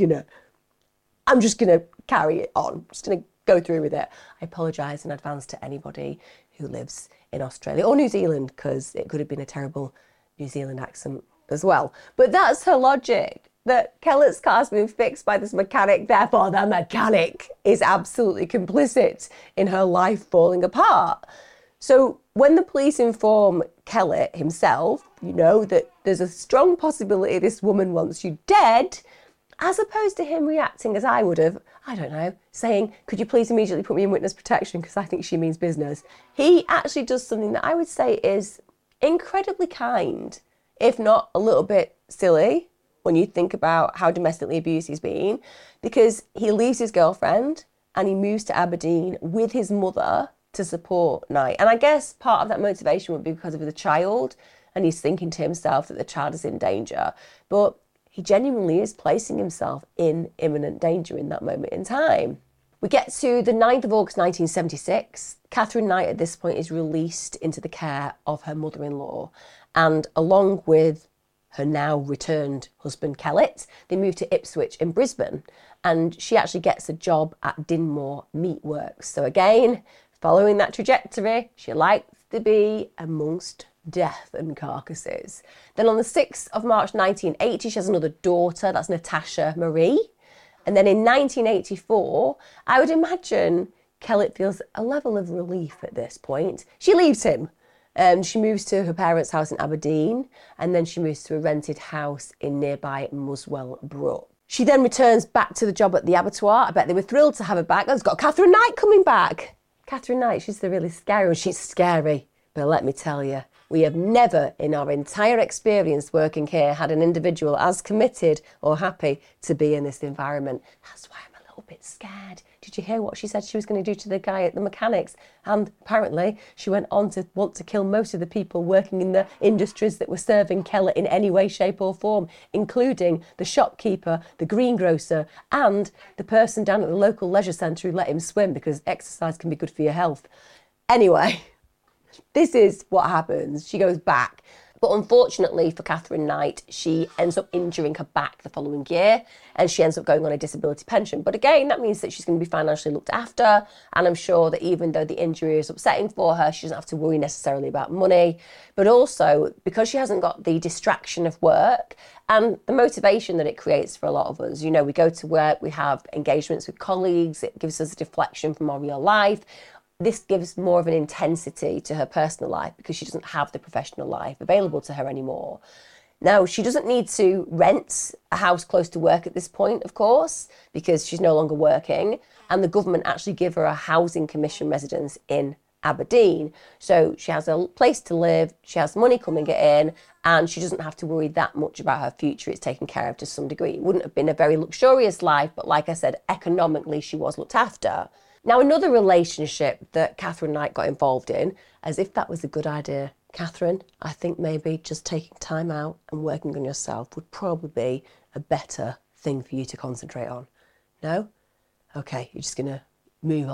going to carry it on. I'm just going to go through with it. I apologise in advance to anybody who lives in Australia or New Zealand, because it could have been a terrible New Zealand accent as well. But that's her logic, that Kellett's car's been fixed by this mechanic, therefore the mechanic is absolutely complicit in her life falling apart. So when the police inform Kellett himself, you know, that there's a strong possibility this woman wants you dead, as opposed to him reacting as I would have, I don't know, saying, could you please immediately put me in witness protection because I think she means business. He actually does something that I would say is incredibly kind, if not a little bit silly, when you think about how domestically abused he's been, because he leaves his girlfriend and he moves to Aberdeen with his mother to support Knight. And I guess part of that motivation would be because of the child, and he's thinking to himself that the child is in danger. But he genuinely is placing himself in imminent danger in that moment in time. We get to the 9th of August 1976. Katherine Knight at this point is released into the care of her mother-in-law, and along with her now returned husband Kellett, they move to Ipswich in Brisbane, and she actually gets a job at Dinmore Meatworks. So again, following that trajectory, she likes to be amongst death and carcasses. Then on the 6th of March 1980, she has another daughter, that's Natasha Marie. And then in 1984, I would imagine Kellett feels a level of relief at this point. She leaves him. She moves to her parents' house in Aberdeen, and then she moves to a rented house in nearby Muswell Brook. She then returns back to the job at the abattoir. I bet they were thrilled to have her back. Oh, it's got Katherine Knight coming back. Katherine Knight, she's the really scary one. She's scary. But let me tell you, we have never in our entire experience working here had an individual as committed or happy to be in this environment. That's why I'm a little bit scared. Did you hear what she said she was going to do to the guy at the mechanics? And apparently she went on to want to kill most of the people working in the industries that were serving Kellett in any way, shape or form, including the shopkeeper, the greengrocer, and the person down at the local leisure centre who let him swim because exercise can be good for your health. Anyway, this is what happens. She goes back. But unfortunately for Katherine Knight, she ends up injuring her back the following year, and she ends up going on a disability pension. But again, that means that she's going to be financially looked after. And I'm sure that even though the injury is upsetting for her, she doesn't have to worry necessarily about money. But also, because she hasn't got the distraction of work and the motivation that it creates for a lot of us. You know, we go to work, we have engagements with colleagues, it gives us a deflection from our real life. This gives more of an intensity to her personal life because she doesn't have the professional life available to her anymore. Now, she doesn't need to rent a house close to work at this point, of course, because she's no longer working, and the government actually give her a housing commission residence in Aberdeen. So she has a place to live, she has money coming in, and she doesn't have to worry that much about her future. It's taken care of to some degree. It wouldn't have been a very luxurious life, but like I said, economically, she was looked after. Now, another relationship that Katherine Knight got involved in, as if that was a good idea. Katherine, I think maybe just taking time out and working on yourself would probably be a better thing for you to concentrate on. No? Okay, you're just going to move on.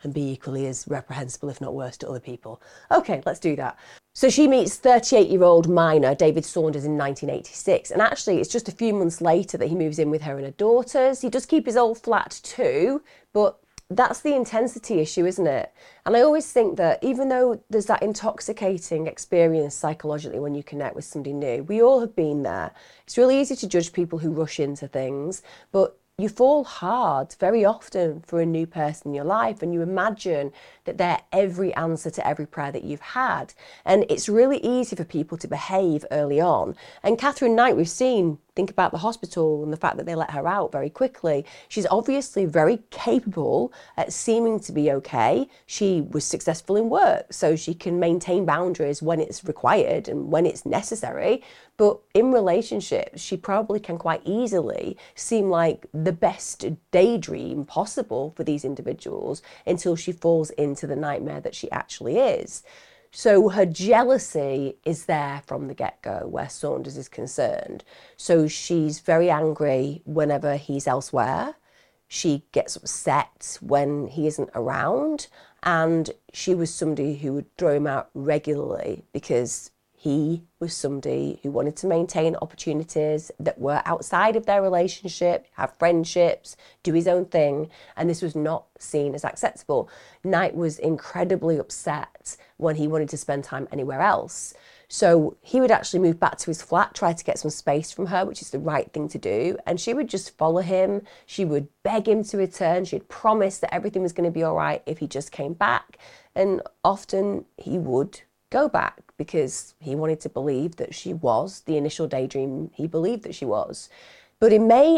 and be equally as reprehensible, if not worse, to other people. Okay, let's do that. So she meets 38-year-old miner David Saunders in 1986, and actually it's just a few months later that he moves in with her and her daughters. He does keep his old flat too, but that's the intensity issue, isn't it? And I always think that even though there's that intoxicating experience psychologically when you connect with somebody new, we all have been there. It's really easy to judge people who rush into things, but you fall hard very often for a new person in your life, and you imagine that they're every answer to every prayer that you've had. And it's really easy for people to behave early on. And Katherine Knight, we've seen, think about the hospital and the fact that they let her out very quickly. She's obviously very capable at seeming to be okay. She was successful in work, so she can maintain boundaries when it's required and when it's necessary. But in relationships, she probably can quite easily seem like the best daydream possible for these individuals until she falls into the nightmare that she actually is. So her jealousy is there from the get-go where Saunders is concerned. So she's very angry whenever he's elsewhere. She gets upset when he isn't around. And she was somebody who would throw him out regularly because he was somebody who wanted to maintain opportunities that were outside of their relationship, have friendships, do his own thing, and this was not seen as acceptable. Knight was incredibly upset when he wanted to spend time anywhere else. So he would actually move back to his flat, try to get some space from her, which is the right thing to do, and she would just follow him. She would beg him to return. She'd promise that everything was going to be all right if he just came back, and often he would go back because he wanted to believe that she was the initial daydream he believed that she was. But in May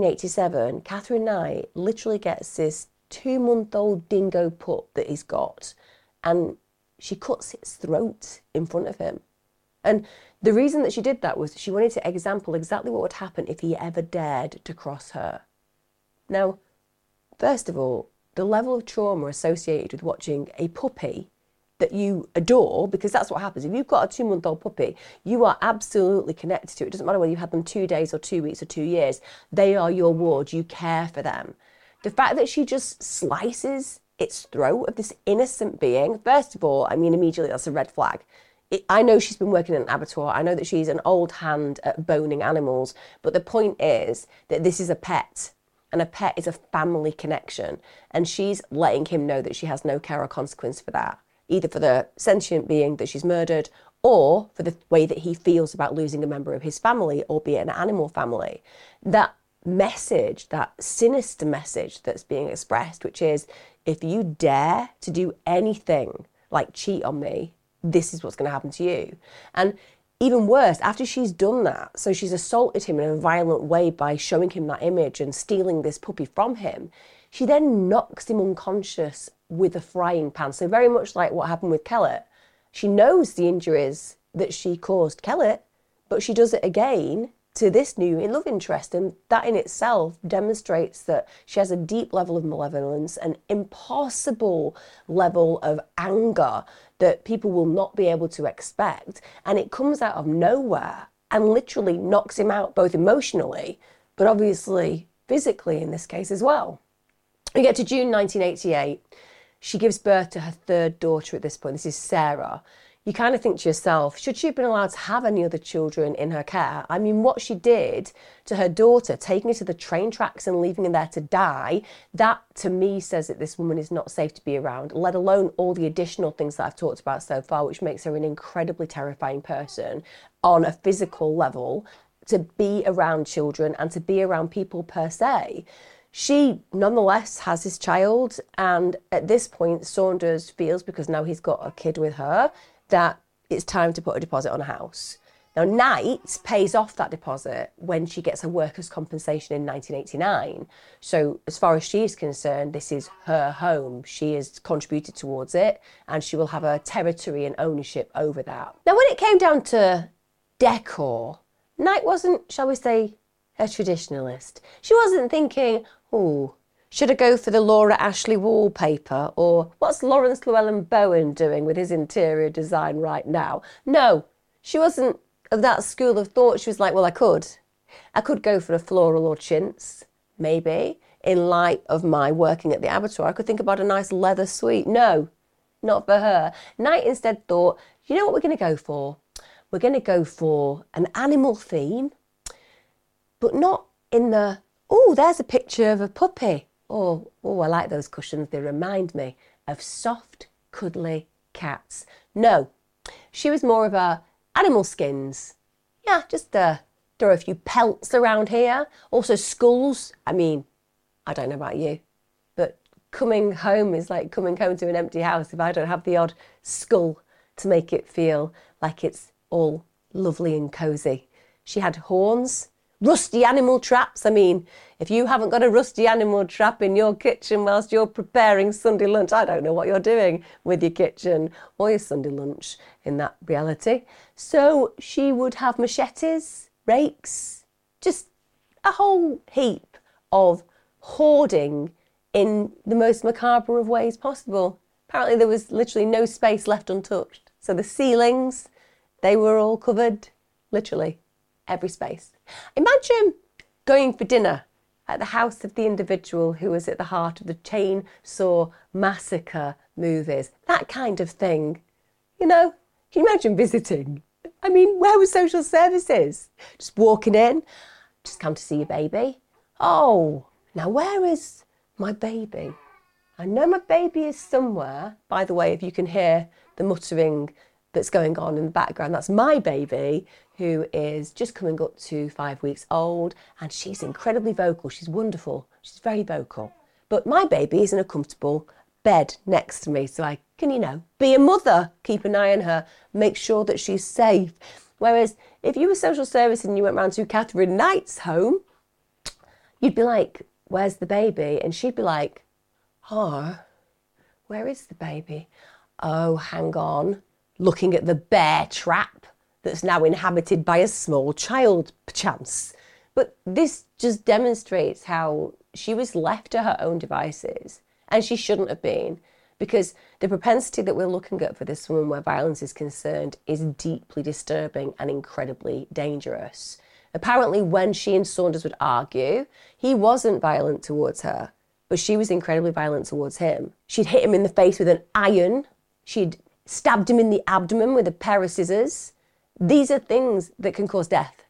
1987, Katherine Knight literally gets this 2-month-old dingo pup that he's got, and she cuts its throat in front of him. And the reason that she did that was she wanted to example exactly what would happen if he ever dared to cross her. Now, first of all, the level of trauma associated with watching a puppy that you adore, because that's what happens. If you've got a 2-month-old puppy, you are absolutely connected to it. It doesn't matter whether you've had them 2 days or 2 weeks or 2 years. They are your ward. You care for them. The fact that she just slices its throat of this innocent being, first of all, I mean, immediately that's a red flag. I know she's been working in an abattoir. I know that she's an old hand at boning animals. But the point is that this is a pet. And a pet is a family connection. And she's letting him know that she has no care or consequence for that, either for the sentient being that she's murdered or for the way that he feels about losing a member of his family, albeit an animal family. That message, that sinister message that's being expressed, which is, if you dare to do anything like cheat on me, this is what's going to happen to you. And even worse, after she's done that, so she's assaulted him in a violent way by showing him that image and stealing this puppy from him, she then knocks him unconscious with a frying pan. So very much like what happened with Kellett. She knows the injuries that she caused Kellett, but she does it again to this new love interest. And that in itself demonstrates that she has a deep level of malevolence, an impossible level of anger that people will not be able to expect. And it comes out of nowhere and literally knocks him out, both emotionally, but obviously physically in this case as well. We get to June 1988. She gives birth to her third daughter at this point. This is Sarah. You kind of think to yourself, should she have been allowed to have any other children in her care? I mean, what she did to her daughter, taking her to the train tracks and leaving her there to die, that to me says that this woman is not safe to be around, let alone all the additional things that I've talked about so far, which makes her an incredibly terrifying person on a physical level to be around children and to be around people per se. She nonetheless has this child, and at this point Saunders feels, because now he's got a kid with her, that it's time to put a deposit on a house. Now Knight pays off that deposit when she gets her workers' compensation in 1989. So as far as she is concerned, this is her home. She has contributed towards it, and she will have a territory and ownership over that. Now when it came down to decor, Knight wasn't, shall we say, a traditionalist. She wasn't thinking, oh, should I go for the Laura Ashley wallpaper? Or what's Lawrence Llewellyn Bowen doing with his interior design right now? No, she wasn't of that school of thought. She was like, well, I could go for a floral or chintz, maybe. in light of my working at the abattoir. I could think about a nice leather suite. No, not for her. Knight instead thought, you know what we're going to go for? We're going to go for an animal theme, but not in the, oh, there's a picture of a puppy. Oh, I like those cushions. They remind me of soft, cuddly cats. No, she was more of a animal skins. Yeah, just throw a few pelts around here. Also skulls. I mean, I don't know about you, but coming home is like coming home to an empty house if I don't have the odd skull to make it feel like it's all lovely and cosy. She had horns, rusty animal traps. I mean, if you haven't got a rusty animal trap in your kitchen whilst you're preparing Sunday lunch, I don't know what you're doing with your kitchen or your Sunday lunch in that reality. So she would have machetes, rakes, just a whole heap of hoarding in the most macabre of ways possible. Apparently there was literally no space left untouched. So the ceilings, they were all covered, literally every space. Imagine going for dinner at the house of the individual who was at the heart of the Chainsaw Massacre movies. That kind of thing. You know, can you imagine visiting? I mean, where were social services? Just walking in, just come to see your baby. Oh, now where is my baby? I know my baby is somewhere. By the way, if you can hear the muttering that's going on in the background, that's my baby, who is just coming up to 5 weeks old, and she's incredibly vocal. She's wonderful. She's very vocal. But my baby is in a comfortable bed next to me, so I can, you know, be a mother, keep an eye on her, make sure that she's safe. Whereas if you were social service and you went round to Katherine Knight's home, you'd be like, where's the baby? And she'd be like, oh, where is the baby? Oh, hang on. Looking at the bear trap that's now inhabited by a small child, perchance. But this just demonstrates how she was left to her own devices, and she shouldn't have been, because the propensity that we're looking at for this woman where violence is concerned is deeply disturbing and incredibly dangerous. Apparently, when she and Saunders would argue, he wasn't violent towards her, but she was incredibly violent towards him. She'd hit him in the face with an iron. She'd stabbed him in the abdomen with a pair of scissors. These are things that can cause death.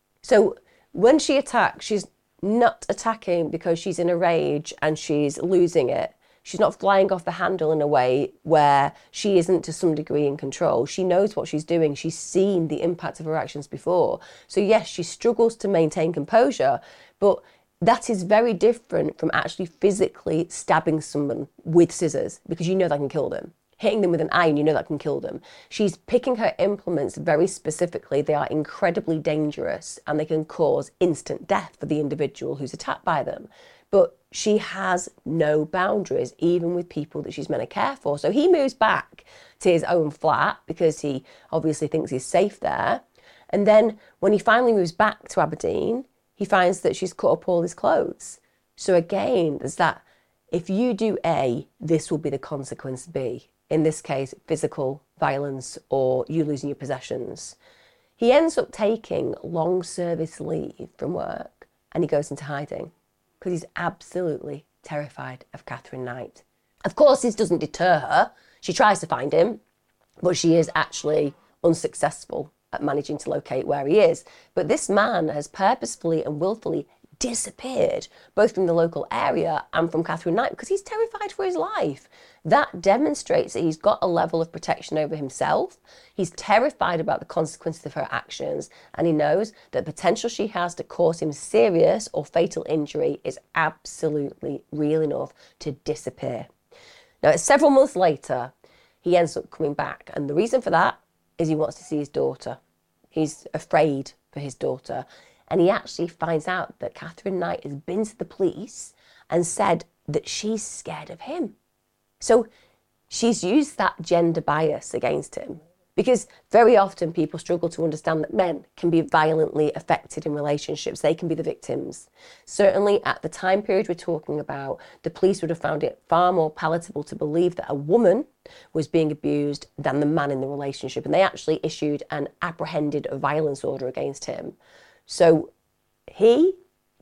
So when she attacks, she's not attacking because she's in a rage and she's losing it. She's not flying off the handle in a way where she isn't to some degree in control. She knows what she's doing. She's seen the impact of her actions before. So yes, she struggles to maintain composure, but that is very different from actually physically stabbing someone with scissors, because you know that can kill them. Hitting them with an iron, you know that can kill them. She's picking her implements very specifically. They are incredibly dangerous and they can cause instant death for the individual who's attacked by them. But she has no boundaries, even with people that she's meant to care for. So he moves back to his own flat because he obviously thinks he's safe there. And then when he finally moves back to Aberdeen, he finds that she's cut up all his clothes. So again, there's that, if you do A, this will be the consequence B. In this case, physical violence or you losing your possessions. He ends up taking long service leave from work and he goes into hiding because he's absolutely terrified of Katherine Knight. Of course, this doesn't deter her. She tries to find him, but she is actually unsuccessful at managing to locate where he is. But this man has purposefully and willfully disappeared, both from the local area and from Katherine Knight, because he's terrified for his life. That demonstrates that he's got a level of protection over himself. He's terrified about the consequences of her actions, and he knows that the potential she has to cause him serious or fatal injury is absolutely real enough to disappear. Now, it's several months later, he ends up coming back, and the reason for that is he wants to see his daughter. He's afraid for his daughter. And he actually finds out that Katherine Knight has been to the police and said that she's scared of him. So she's used that gender bias against him, because very often people struggle to understand that men can be violently affected in relationships. They can be the victims. Certainly at the time period we're talking about, the police would have found it far more palatable to believe that a woman was being abused than the man in the relationship. And they actually issued an apprehended violence order against him. So he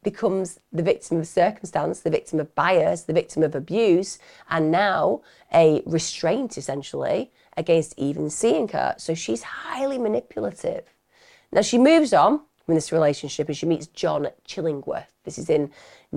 becomes the victim of circumstance, the victim of bias, the victim of abuse, and now a restraint essentially against even seeing her. So she's highly manipulative. Now she moves on from this relationship and she meets John Chillingworth. This is in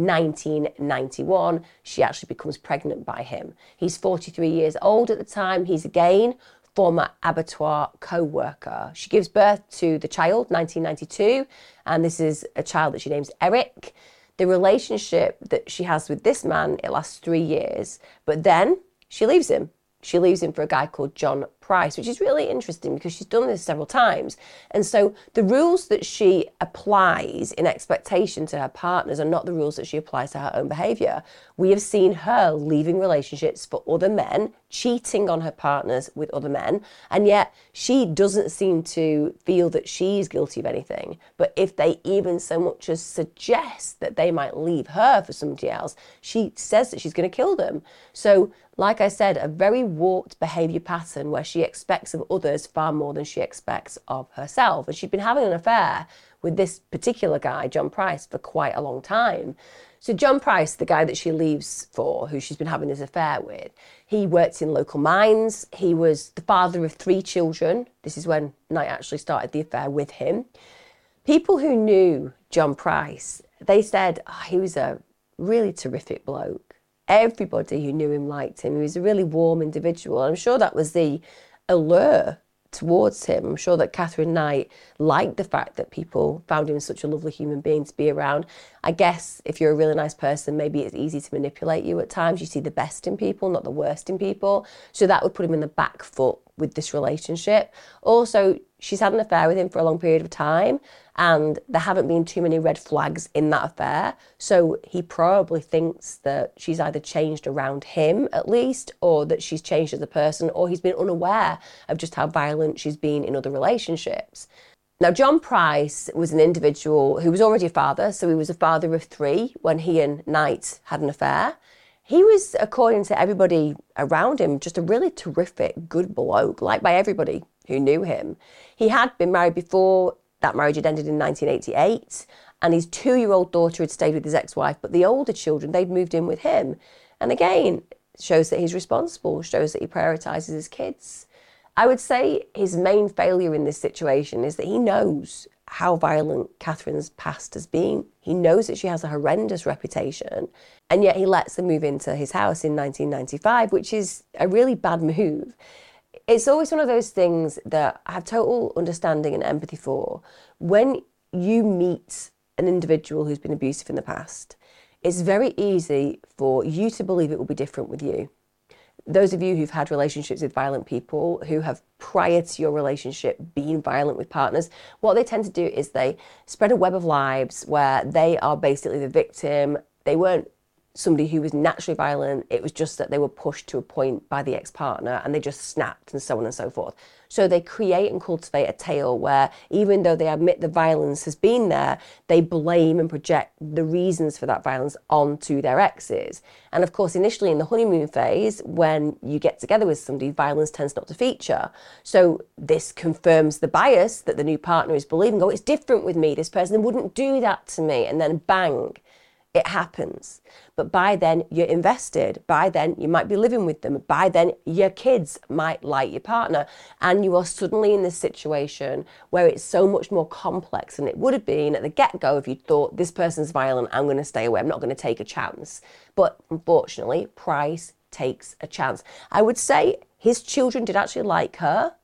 1991. She actually becomes pregnant by him. He's 43 years old at the time. He's again former abattoir co-worker. She gives birth to the child, 1992, and this is a child that she names Eric. The relationship that she has with this man, it lasts 3 years, but then she leaves him. She leaves him for a guy called John Price, which is really interesting because she's done this several times. And so the rules that she applies in expectation to her partners are not the rules that she applies to her own behaviour. We have seen her leaving relationships for other men, cheating on her partners with other men, and yet she doesn't seem to feel that she's guilty of anything. But if they even so much as suggest that they might leave her for somebody else, she says that she's going to kill them. So, like I said, a very warped behaviour pattern where she expects of others far more than she expects of herself. And she'd been having an affair with this particular guy, John Price, for quite a long time. So John Price, the guy that she leaves for, who she's been having this affair with, he worked in local mines. He was the father of 3 children. This is when Knight actually started the affair with him. People who knew John Price, they said, he was a really terrific bloke. Everybody who knew him liked him. He was a really warm individual. I'm sure that was the allure towards him. I'm sure that Katherine Knight liked the fact that people found him such a lovely human being to be around. I guess if you're a really nice person, maybe it's easy to manipulate you at times. You see the best in people, not the worst in people. So that would put him in the back foot with this relationship. Also, she's had an affair with him for a long period of time, and there haven't been too many red flags in that affair. So he probably thinks that she's either changed around him, at least, or that she's changed as a person, or he's been unaware of just how violent she's been in other relationships. Now, John Price was an individual who was already a father, so he was a father of 3 when he and Knight had an affair. He was, according to everybody around him, just a really terrific, good bloke, liked by everybody who knew him. He had been married before. That marriage had ended in 1988, and his 2-year-old daughter had stayed with his ex-wife, but the older children, they'd moved in with him. And again, shows that he's responsible, shows that he prioritises his kids. I would say his main failure in this situation is that he knows how violent Catherine's past has been. He knows that she has a horrendous reputation, and yet he lets her move into his house in 1995, which is a really bad move. It's always one of those things that I have total understanding and empathy for. When you meet an individual who's been abusive in the past, it's very easy for you to believe it will be different with you. Those of you who've had relationships with violent people, who have prior to your relationship been violent with partners, what they tend to do is they spread a web of lies where they are basically the victim. They weren't somebody who was naturally violent. It was just that they were pushed to a point by the ex-partner and they just snapped, and so on and so forth. So they create and cultivate a tale where, even though they admit the violence has been there, they blame and project the reasons for that violence onto their exes. And of course, initially in the honeymoon phase, when you get together with somebody, violence tends not to feature. So this confirms the bias that the new partner is believing. Oh, it's different with me. This person wouldn't do that to me. And then bang, it happens. But by then you're invested. By then you might be living with them. By then your kids might like your partner. And you are suddenly in this situation where it's so much more complex than it would have been at the get-go if you thought, this person's violent, I'm going to stay away, I'm not going to take a chance. But unfortunately, Price takes a chance. I would say his children did actually like her,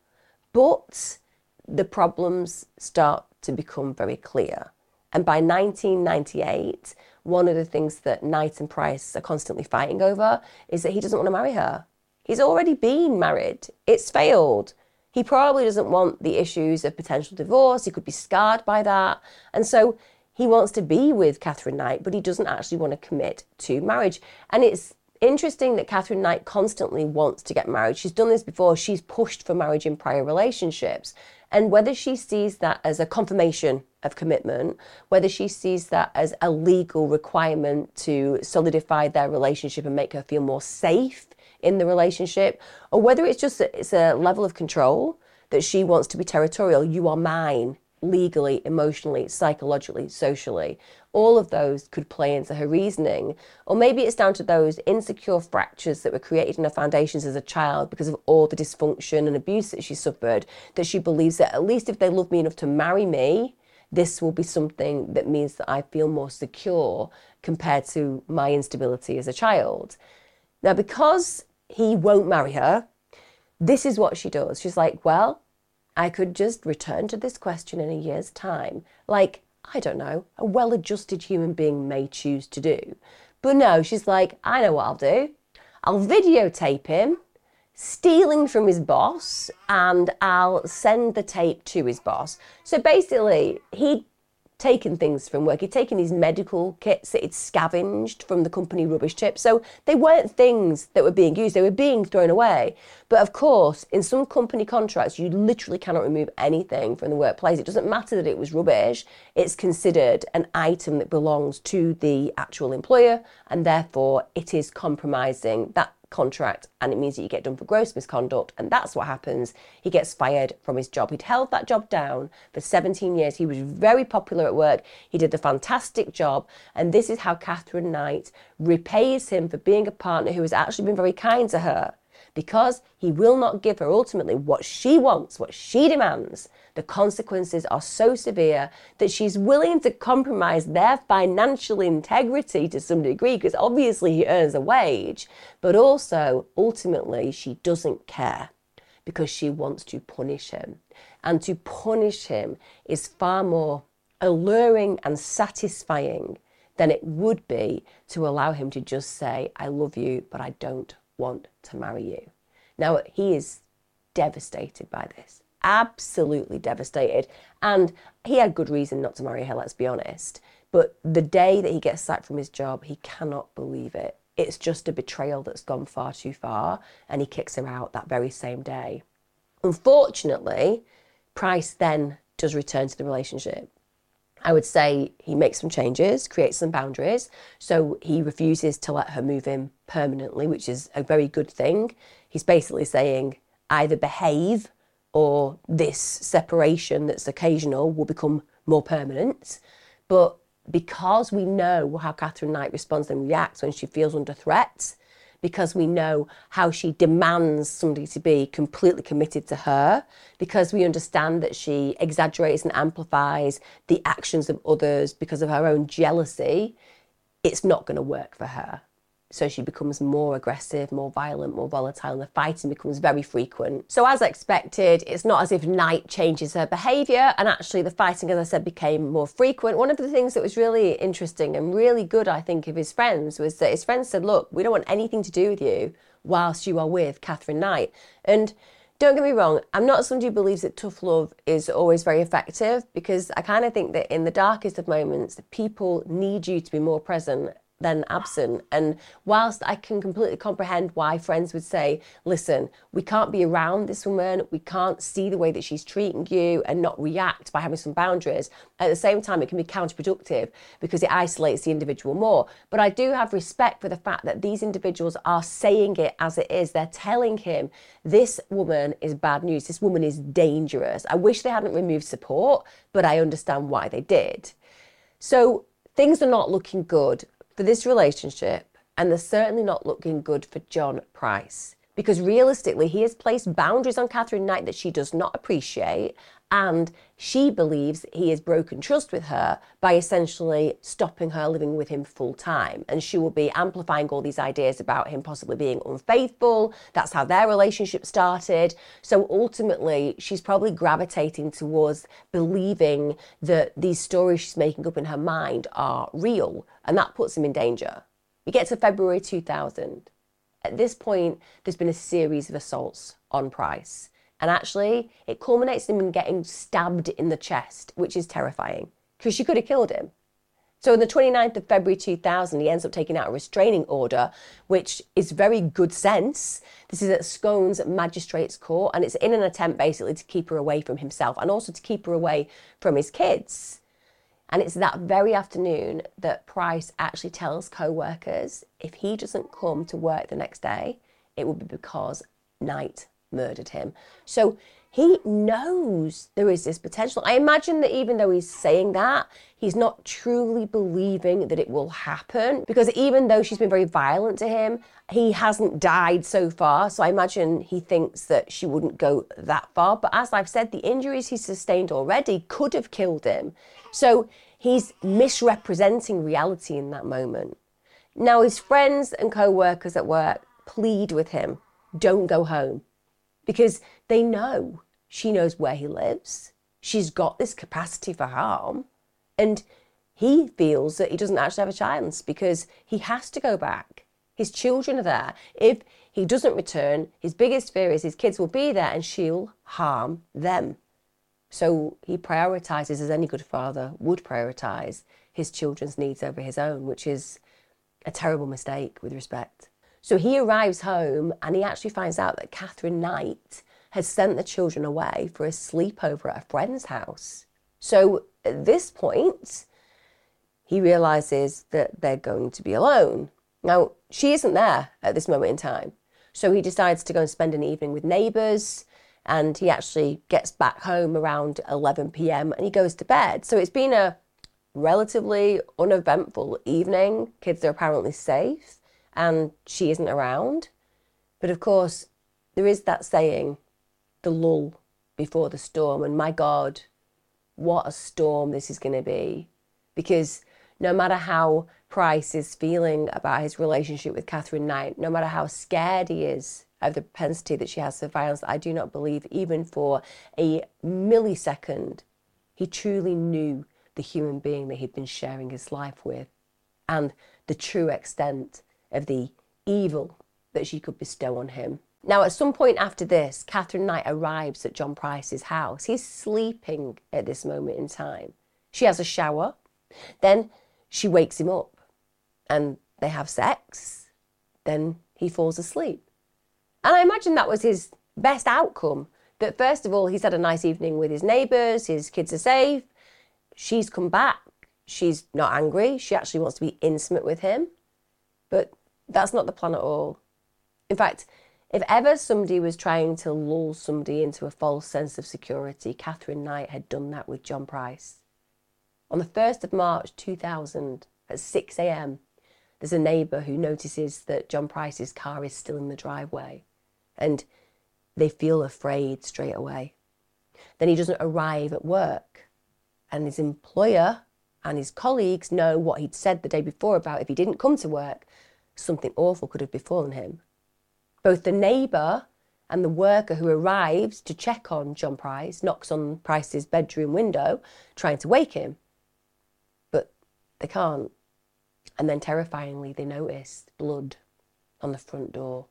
but the problems start to become very clear. And by 1998, one of the things that Knight and Price are constantly fighting over is that he doesn't want to marry her. He's already been married. It's failed. He probably doesn't want the issues of potential divorce. He could be scarred by that. And so he wants to be with Katherine Knight, but he doesn't actually want to commit to marriage. And it's interesting that Katherine Knight constantly wants to get married. She's done this before. She's pushed for marriage in prior relationships. And whether she sees that as a confirmation of commitment, whether she sees that as a legal requirement to solidify their relationship and make her feel more safe in the relationship, or whether it's just it's a level of control that she wants to be territorial. You are mine. legally, emotionally, psychologically, socially. All of those could play into her reasoning. Or maybe it's down to those insecure fractures that were created in her foundations as a child because of all the dysfunction and abuse that she suffered, that she believes that at least if they love me enough to marry me, this will be something that means that I feel more secure compared to my instability as a child. Now, because he won't marry her, this is what she does. She's like, well, I could just return to this question in a year's time. Like, I don't know, a well-adjusted human being may choose to do. But no, she's like, I know what I'll do. I'll videotape him stealing from his boss and I'll send the tape to his boss. So basically, he'd taken things from work. He'd taken these medical kits that he'd scavenged from the company rubbish tip. So they weren't things that were being used, they were being thrown away. But of course, in some company contracts, you literally cannot remove anything from the workplace. It doesn't matter that it was rubbish. It's considered an item that belongs to the actual employer, and therefore it is compromising that contract, and it means that you get done for gross misconduct, and that's what happens. He gets fired from his job. He'd held that job down for 17 years. He was very popular at work. He did a fantastic job, and this is how Katherine Knight repays him for being a partner who has actually been very kind to her, because he will not give her ultimately what she wants, what she demands. The consequences are so severe that she's willing to compromise their financial integrity to some degree, because obviously he earns a wage, but also ultimately she doesn't care because she wants to punish him. And to punish him is far more alluring and satisfying than it would be to allow him to just say, I love you, but I don't want to marry you. Now, he is devastated by this. Absolutely devastated, and he had good reason not to marry her, let's be honest, but the day that he gets sacked from his job, he cannot believe it. It's just a betrayal that's gone far too far, and he kicks her out that very same day. Unfortunately, Price then does return to the relationship. I would say he makes some changes, creates some boundaries. So he refuses to let her move in permanently, which is a very good thing. He's basically saying either behave or this separation that's occasional will become more permanent. But because we know how Katherine Knight responds and reacts when she feels under threat, because we know how she demands somebody to be completely committed to her, because we understand that she exaggerates and amplifies the actions of others because of her own jealousy, it's not going to work for her. So she becomes more aggressive, more violent, more volatile, and the fighting becomes very frequent. So as expected, it's not as if Knight changes her behaviour, and actually the fighting, as I said, became more frequent. One of the things that was really interesting and really good, I think, of his friends was that his friends said, look, we don't want anything to do with you whilst you are with Katherine Knight. And don't get me wrong, I'm not somebody who believes that tough love is always very effective, because I kind of think that in the darkest of moments, people need you to be more present than absent. And whilst I can completely comprehend why friends would say, listen, we can't be around this woman, we can't see the way that she's treating you and not react by having some boundaries, at the same time it can be counterproductive because it isolates the individual more. But I do have respect for the fact that these individuals are saying it as it is. They're telling him, this woman is bad news, this woman is dangerous. I wish they hadn't removed support, but I understand why they did. So things are not looking good for this relationship, and they're certainly not looking good for John Price, because realistically he has placed boundaries on Katherine Knight that she does not appreciate, and she believes he has broken trust with her by essentially stopping her living with him full time, and she will be amplifying all these ideas about him possibly being unfaithful. That's how their relationship started. So ultimately she's probably gravitating towards believing that these stories she's making up in her mind are real, and that puts him in danger. We get to February 2000. At this point, there's been a series of assaults on Price. And actually, it culminates in him getting stabbed in the chest, which is terrifying, because she could have killed him. So on the 29th of February 2000, he ends up taking out a restraining order, which is very good sense. This is at Scones Magistrates Court, and it's in an attempt basically to keep her away from himself and also to keep her away from his kids. And it's that very afternoon that Price actually tells co-workers if he doesn't come to work the next day, it will be because Knight murdered him. So he knows there is this potential. I imagine that even though he's saying that, he's not truly believing that it will happen, because even though she's been very violent to him, he hasn't died so far. So I imagine he thinks that she wouldn't go that far. But as I've said, the injuries he sustained already could have killed him. So he's misrepresenting reality in that moment. Now his friends and co-workers at work plead with him, don't go home, because they know she knows where he lives. She's got this capacity for harm. And he feels that he doesn't actually have a chance because he has to go back. His children are there. If he doesn't return, his biggest fear is his kids will be there and she'll harm them. So he prioritises, as any good father would prioritise, his children's needs over his own, which is a terrible mistake with respect. So he arrives home and he actually finds out that Katherine Knight has sent the children away for a sleepover at a friend's house. So at this point, he realises that they're going to be alone. Now, she isn't there at this moment in time. So he decides to go and spend an evening with neighbours, and he actually gets back home around 11 p.m. and he goes to bed. So it's been a relatively uneventful evening. Kids are apparently safe and she isn't around. But of course, there is that saying, the lull before the storm. And my God, what a storm this is going to be. Because no matter how Price is feeling about his relationship with Katherine Knight, no matter how scared he is of the propensity that she has for violence, I do not believe even for a millisecond he truly knew the human being that he'd been sharing his life with and the true extent of the evil that she could bestow on him. Now, at some point after this, Katherine Knight arrives at John Price's house. He's sleeping at this moment in time. She has a shower. Then she wakes him up and they have sex. Then he falls asleep. And I imagine that was his best outcome. That first of all, he's had a nice evening with his neighbours, his kids are safe. She's come back. She's not angry. She actually wants to be intimate with him. But that's not the plan at all. In fact, if ever somebody was trying to lull somebody into a false sense of security, Katherine Knight had done that with John Price. On the 1st of March 2000, at 6 a.m, there's a neighbour who notices that John Price's car is still in the driveway, and they feel afraid straight away. Then he doesn't arrive at work, and his employer and his colleagues know what he'd said the day before about if he didn't come to work, something awful could have befallen him. Both the neighbour and the worker who arrives to check on John Price knocks on Price's bedroom window, trying to wake him. But they can't. And then terrifyingly, they notice blood on the front door.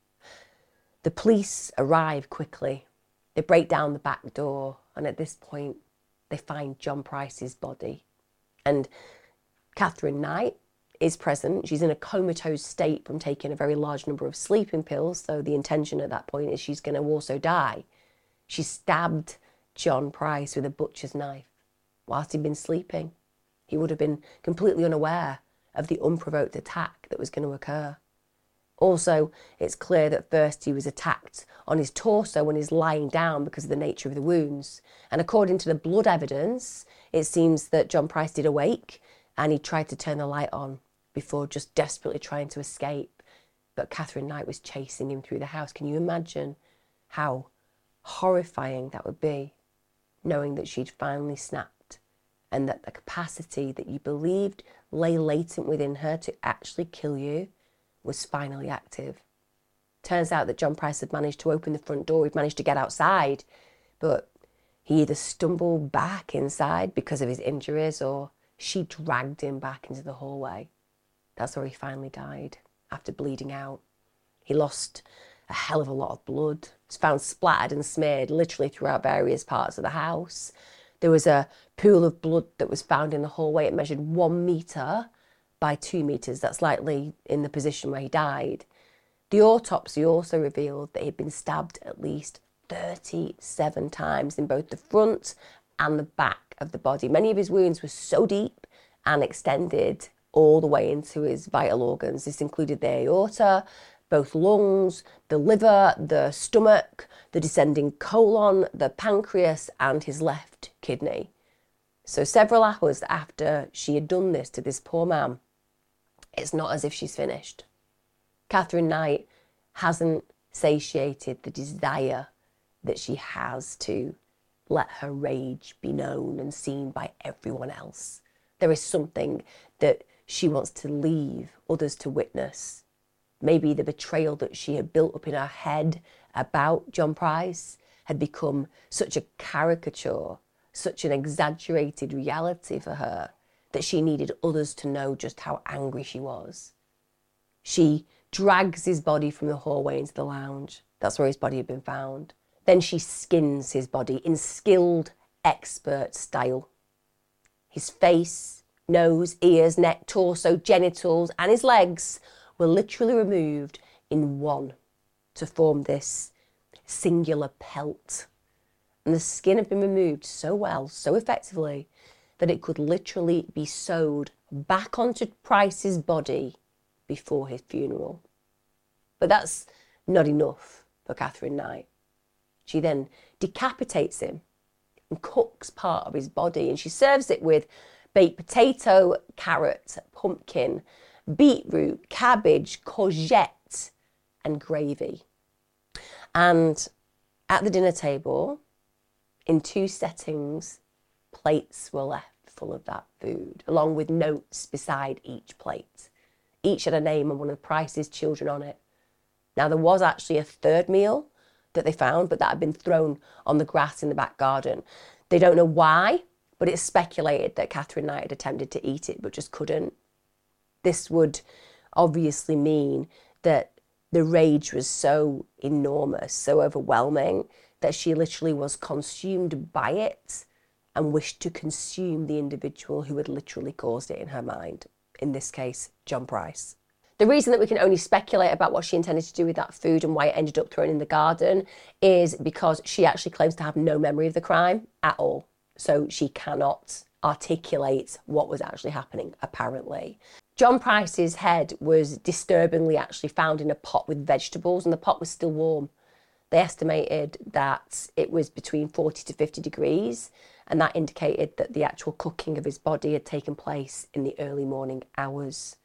The police arrive quickly. They break down the back door. And at this point, they find John Price's body. And Katherine Knight is present. She's in a comatose state from taking a very large number of sleeping pills. So the intention at that point is she's going to also die. She stabbed John Price with a butcher's knife whilst he'd been sleeping. He would have been completely unaware of the unprovoked attack that was going to occur. Also, it's clear that first he was attacked on his torso when he's lying down because of the nature of the wounds. And according to the blood evidence, it seems that John Price did awake and he tried to turn the light on before just desperately trying to escape. But Katherine Knight was chasing him through the house. Can you imagine how horrifying that would be, knowing that she'd finally snapped and that the capacity that you believed lay latent within her to actually kill you was finally active. Turns out that John Price had managed to open the front door. He'd managed to get outside, but he either stumbled back inside because of his injuries or she dragged him back into the hallway. That's where he finally died, after bleeding out. He lost a hell of a lot of blood. It was found splattered and smeared literally throughout various parts of the house. There was a pool of blood that was found in the hallway. It measured 1 metre by 2 metres. That's likely in the position where he died. The autopsy also revealed that he'd been stabbed at least 37 times in both the front and the back of the body. Many of his wounds were so deep and extended all the way into his vital organs. This included the aorta, both lungs, the liver, the stomach, the descending colon, the pancreas, and his left kidney. So several hours after she had done this to this poor man, it's not as if she's finished. Katherine Knight hasn't satiated the desire that she has to let her rage be known and seen by everyone else. There is something that she wants to leave others to witness. Maybe the betrayal that she had built up in her head about John Price had become such a caricature, such an exaggerated reality for her, that she needed others to know just how angry she was. She drags his body from the hallway into the lounge. That's where his body had been found. Then she skins his body in skilled, expert style. His face, nose, ears, neck, torso, genitals, and his legs were literally removed in one to form this singular pelt. And the skin had been removed so well, so effectively, that it could literally be sewed back onto Price's body before his funeral. But that's not enough for Katherine Knight. She then decapitates him and cooks part of his body, and she serves it with baked potato, carrot, pumpkin, beetroot, cabbage, courgette, and gravy. And at the dinner table, in two settings, plates were left full of that food, along with notes beside each plate. Each had a name and one of Price's children on it. Now, there was actually a third meal that they found, but that had been thrown on the grass in the back garden. They don't know why, but it's speculated that Katherine Knight had attempted to eat it, but just couldn't. This would obviously mean that the rage was so enormous, so overwhelming, that she literally was consumed by it and wished to consume the individual who had literally caused it in her mind. In this case, John Price. The reason that we can only speculate about what she intended to do with that food and why it ended up thrown in the garden is because she actually claims to have no memory of the crime at all. So she cannot articulate what was actually happening, apparently. John Price's head was disturbingly actually found in a pot with vegetables, and the pot was still warm. They estimated that it was between 40 to 50 degrees, and that indicated that the actual cooking of his body had taken place in the early morning hours.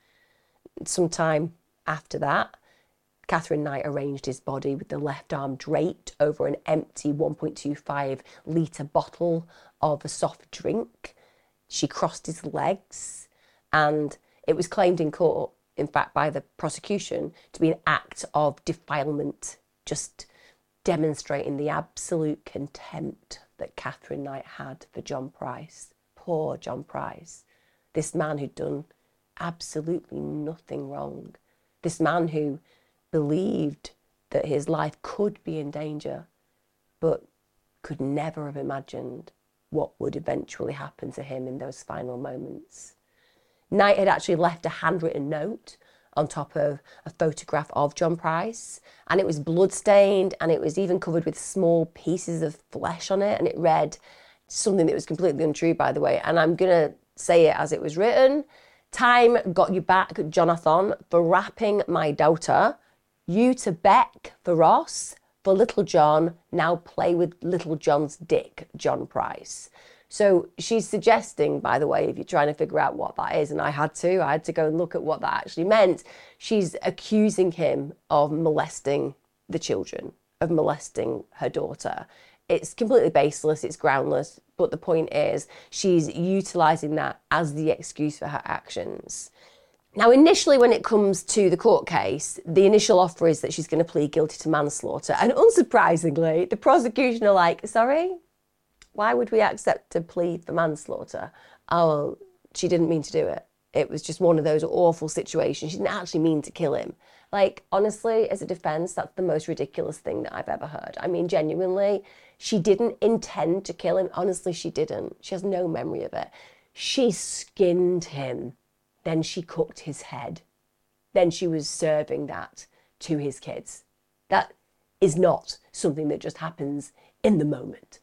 Sometime after that, Katherine Knight arranged his body with the left arm draped over an empty 1.25 litre bottle of a soft drink. She crossed his legs, and it was claimed in court, in fact by the prosecution, to be an act of defilement, just demonstrating the absolute contempt that Katherine Knight had for John Price. Poor John Price. This man who'd done absolutely nothing wrong. This man who believed that his life could be in danger, but could never have imagined what would eventually happen to him in those final moments. Knight had actually left a handwritten note on top of a photograph of John Price, and it was bloodstained, and it was even covered with small pieces of flesh on it, and it read something that was completely untrue, by the way, and I'm gonna say it as it was written. Time got you back, Jonathan, for rapping my daughter. You to Beck for Ross, for Little John, now play with Little John's dick, John Price. So she's suggesting, by the way, if you're trying to figure out what that is, and I had to go and look at what that actually meant, she's accusing him of molesting the children, of molesting her daughter. It's completely baseless, it's groundless, but the point is she's utilising that as the excuse for her actions. Now, initially, when it comes to the court case, the initial offer is that she's going to plead guilty to manslaughter. And unsurprisingly, the prosecution are like, sorry, why would we accept a plea for manslaughter? Oh, well, she didn't mean to do it. It was just one of those awful situations. She didn't actually mean to kill him. Like, honestly, as a defence, that's the most ridiculous thing that I've ever heard. I mean, genuinely, she didn't intend to kill him. Honestly, she didn't. She has no memory of it. She skinned him. Then she cooked his head. Then she was serving that to his kids. That is not something that just happens in the moment.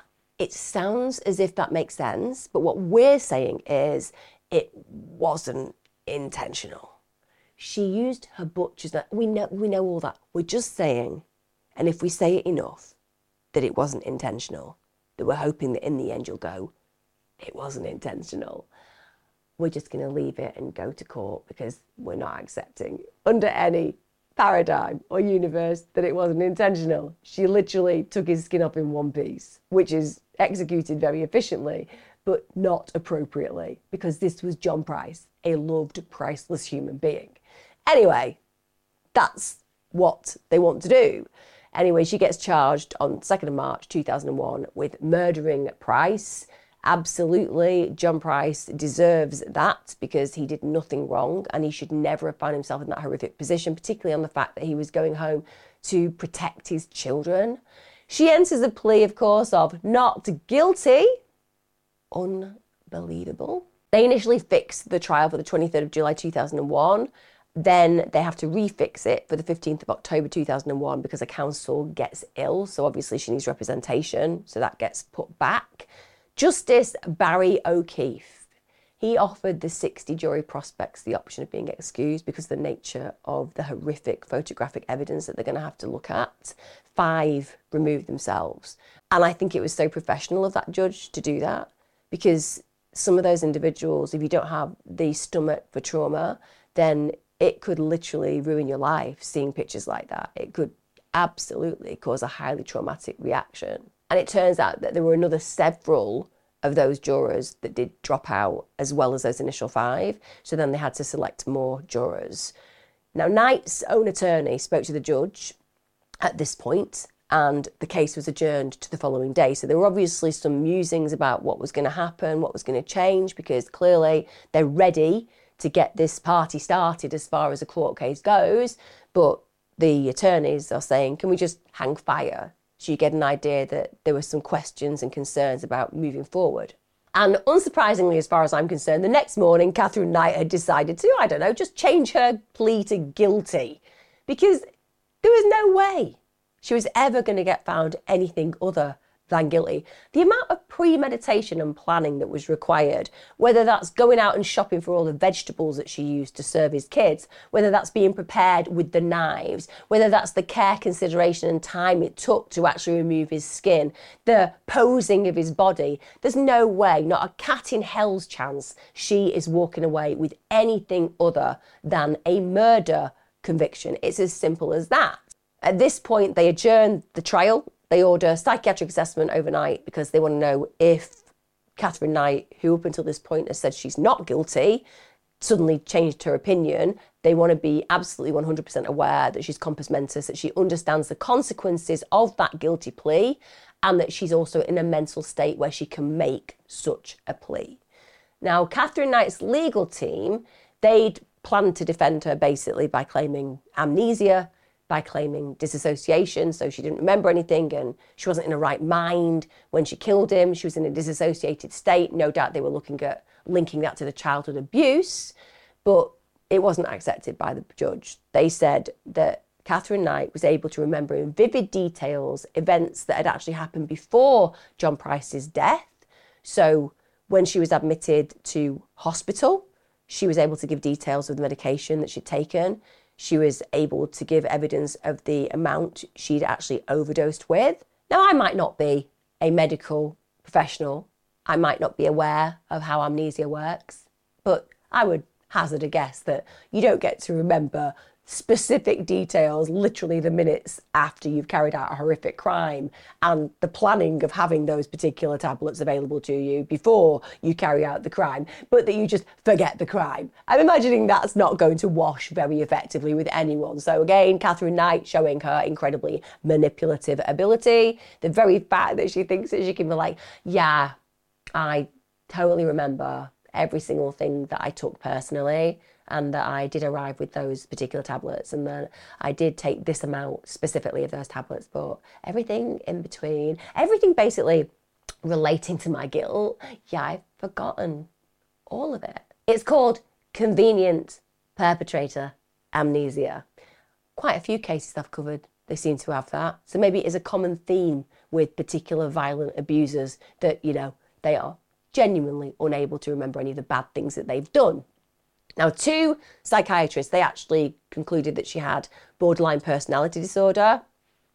It sounds as if that makes sense, but what we're saying is it wasn't intentional. She used her butcher's knife. We know all that. We're just saying, and if we say it enough, that it wasn't intentional, that we're hoping that in the end you'll go, it wasn't intentional. We're just going to leave it and go to court because we're not accepting under any paradigm or universe that it wasn't intentional. She literally took his skin off in one piece, which is executed very efficiently, but not appropriately, because this was John Price, a loved, priceless human being. Anyway, that's what they want to do. Anyway, she gets charged on 2nd of March 2001 with murdering Price. Absolutely, John Price deserves that because he did nothing wrong and he should never have found himself in that horrific position, particularly on the fact that he was going home to protect his children. She enters a plea, of course, of not guilty. Unbelievable. They initially fixed the trial for the 23rd of July 2001. Then they have to refix it for the 15th of October 2001 because a counsel gets ill. So obviously she needs representation. So that gets put back. Justice Barry O'Keefe, he offered the 60 jury prospects the option of being excused because of the nature of the horrific photographic evidence that they're going to have to look at. 5 removed themselves. And I think it was so professional of that judge to do that, because some of those individuals, if you don't have the stomach for trauma, then it could literally ruin your life seeing pictures like that. It could absolutely cause a highly traumatic reaction. And it turns out that there were another several of those jurors that did drop out, as well as those initial 5. So then they had to select more jurors. Now, Knight's own attorney spoke to the judge at this point, and the case was adjourned to the following day. So there were obviously some musings about what was going to happen, what was going to change, because clearly they're ready to get this party started as far as a court case goes. But the attorneys are saying, can we just hang fire? So you get an idea that there were some questions and concerns about moving forward. And unsurprisingly, as far as I'm concerned, the next morning, Katherine Knight had decided to, I don't know, just change her plea to guilty, because there was no way she was ever going to get found anything other than guilty. The amount of premeditation and planning that was required, whether that's going out and shopping for all the vegetables that she used to serve his kids, whether that's being prepared with the knives, whether that's the care, consideration and time it took to actually remove his skin, the posing of his body, there's no way, not a cat in hell's chance, she is walking away with anything other than a murder conviction. It's as simple as that. At this point, they adjourn the trial. They order psychiatric assessment overnight because they want to know if Katherine Knight, who up until this point has said she's not guilty, suddenly changed her opinion. They want to be absolutely 100% aware that she's compos mentis, that she understands the consequences of that guilty plea, and that she's also in a mental state where she can make such a plea. Now, Katherine Knight's legal team, they'd planned to defend her basically by claiming amnesia, by claiming disassociation, so she didn't remember anything and she wasn't in her right mind when she killed him. She was in a disassociated state. No doubt they were looking at linking that to the childhood abuse, but it wasn't accepted by the judge. They said that Katherine Knight was able to remember in vivid details events that had actually happened before John Price's death. So when she was admitted to hospital, she was able to give details of the medication that she'd taken. She was able to give evidence of the amount she'd actually overdosed with. Now, I might not be a medical professional. I might not be aware of how amnesia works, but I would hazard a guess that you don't get to remember specific details literally the minutes after you've carried out a horrific crime and the planning of having those particular tablets available to you before you carry out the crime, but that you just forget the crime. I'm imagining that's not going to wash very effectively with anyone. So again, Katherine Knight showing her incredibly manipulative ability. The very fact that she thinks that she can be like, yeah, I totally remember every single thing that I took personally, and that I did arrive with those particular tablets, and that I did take this amount specifically of those tablets, but everything in between, everything basically relating to my guilt, yeah, I've forgotten all of it. It's called convenient perpetrator amnesia. Quite a few cases I've covered, they seem to have that. So maybe it is a common theme with particular violent abusers that, you know, they are genuinely unable to remember any of the bad things that they've done. Now, two psychiatrists, they actually concluded that she had borderline personality disorder.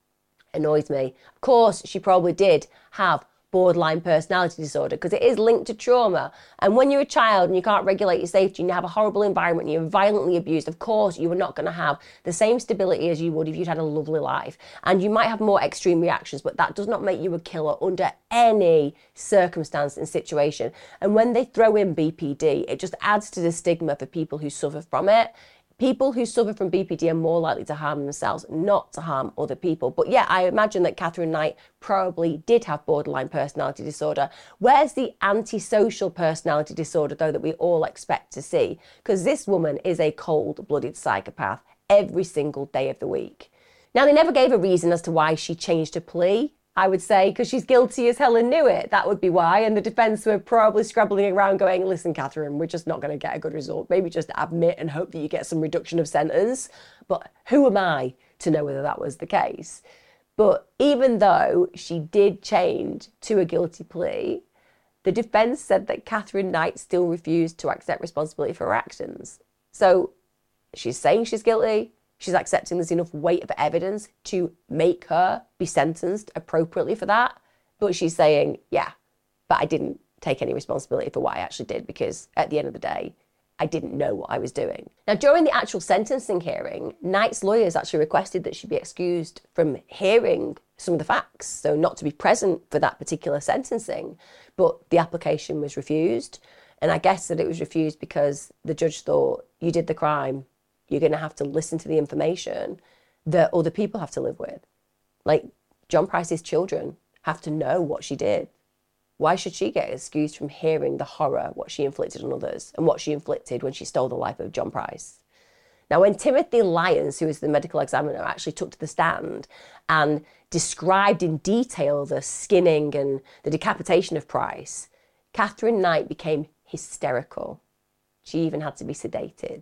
Annoys me. Of course, she probably did have borderline personality disorder because it is linked to trauma. And when you're a child and you can't regulate your safety and you have a horrible environment and you're violently abused, of course, you are not going to have the same stability as you would if you'd had a lovely life. And you might have more extreme reactions, but that does not make you a killer under any circumstance and situation. And when they throw in BPD, it just adds to the stigma for people who suffer from it. People who suffer from BPD are more likely to harm themselves, not to harm other people. But yeah, I imagine that Katherine Knight probably did have borderline personality disorder. Where's the antisocial personality disorder, though, that we all expect to see? Because this woman is a cold-blooded psychopath every single day of the week. Now, they never gave a reason as to why she changed her plea. I would say because she's guilty as hell and knew it. That would be why. And the defence were probably scrabbling around going, listen, Katherine, we're just not going to get a good result. Maybe just admit and hope that you get some reduction of sentence. But who am I to know whether that was the case? But even though she did change to a guilty plea, the defence said that Katherine Knight still refused to accept responsibility for her actions. So she's saying she's guilty. She's accepting there's enough weight of evidence to make her be sentenced appropriately for that. But she's saying, yeah, but I didn't take any responsibility for what I actually did because at the end of the day, I didn't know what I was doing. Now, during the actual sentencing hearing, Knight's lawyers actually requested that she be excused from hearing some of the facts, so not to be present for that particular sentencing. But the application was refused. And I guess that it was refused because the judge thought, you did the crime. You're going to have to listen to the information that other people have to live with. Like, John Price's children have to know what she did. Why should she get excused from hearing the horror, what she inflicted on others, and what she inflicted when she stole the life of John Price? Now, when Timothy Lyons, who was the medical examiner, actually took to the stand and described in detail the skinning and the decapitation of Price, Katherine Knight became hysterical. She even had to be sedated.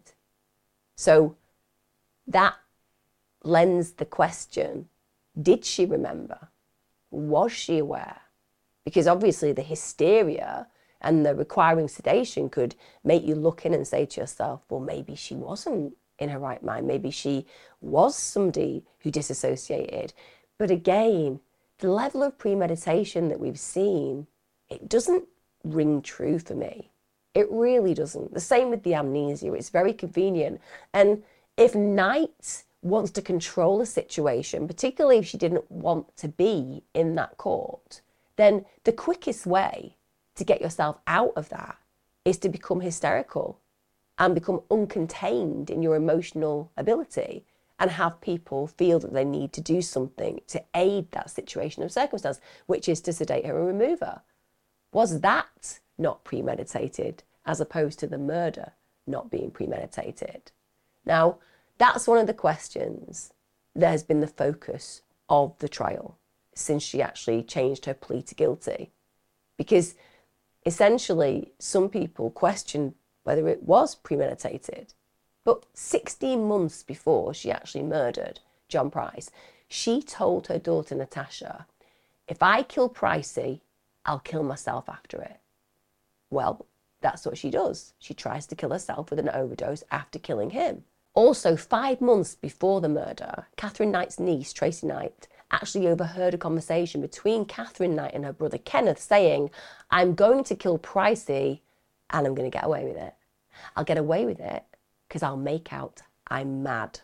So that lends the question, did she remember? Was she aware? Because obviously the hysteria and the requiring sedation could make you look in and say to yourself, well, maybe she wasn't in her right mind. Maybe she was somebody who disassociated. But again, the level of premeditation that we've seen, it doesn't ring true for me. It really doesn't. The same with the amnesia. It's very convenient. And if Knight wants to control a situation, particularly if she didn't want to be in that court, then the quickest way to get yourself out of that is to become hysterical and become uncontained in your emotional ability and have people feel that they need to do something to aid that situation of circumstance, which is to sedate her and remove her. Was that not premeditated, as opposed to the murder not being premeditated? Now, that's one of the questions that has been the focus of the trial since she actually changed her plea to guilty. Because essentially, some people questioned whether it was premeditated. But 16 months before she actually murdered John Price, she told her daughter Natasha, if I kill Pricey, I'll kill myself after it. Well, that's what she does. She tries to kill herself with an overdose after killing him. Also, 5 months before the murder, Katherine Knight's niece, Tracy Knight, actually overheard a conversation between Katherine Knight and her brother Kenneth saying, I'm going to kill Pricey and I'm going to get away with it. I'll get away with it because I'll make out I'm mad.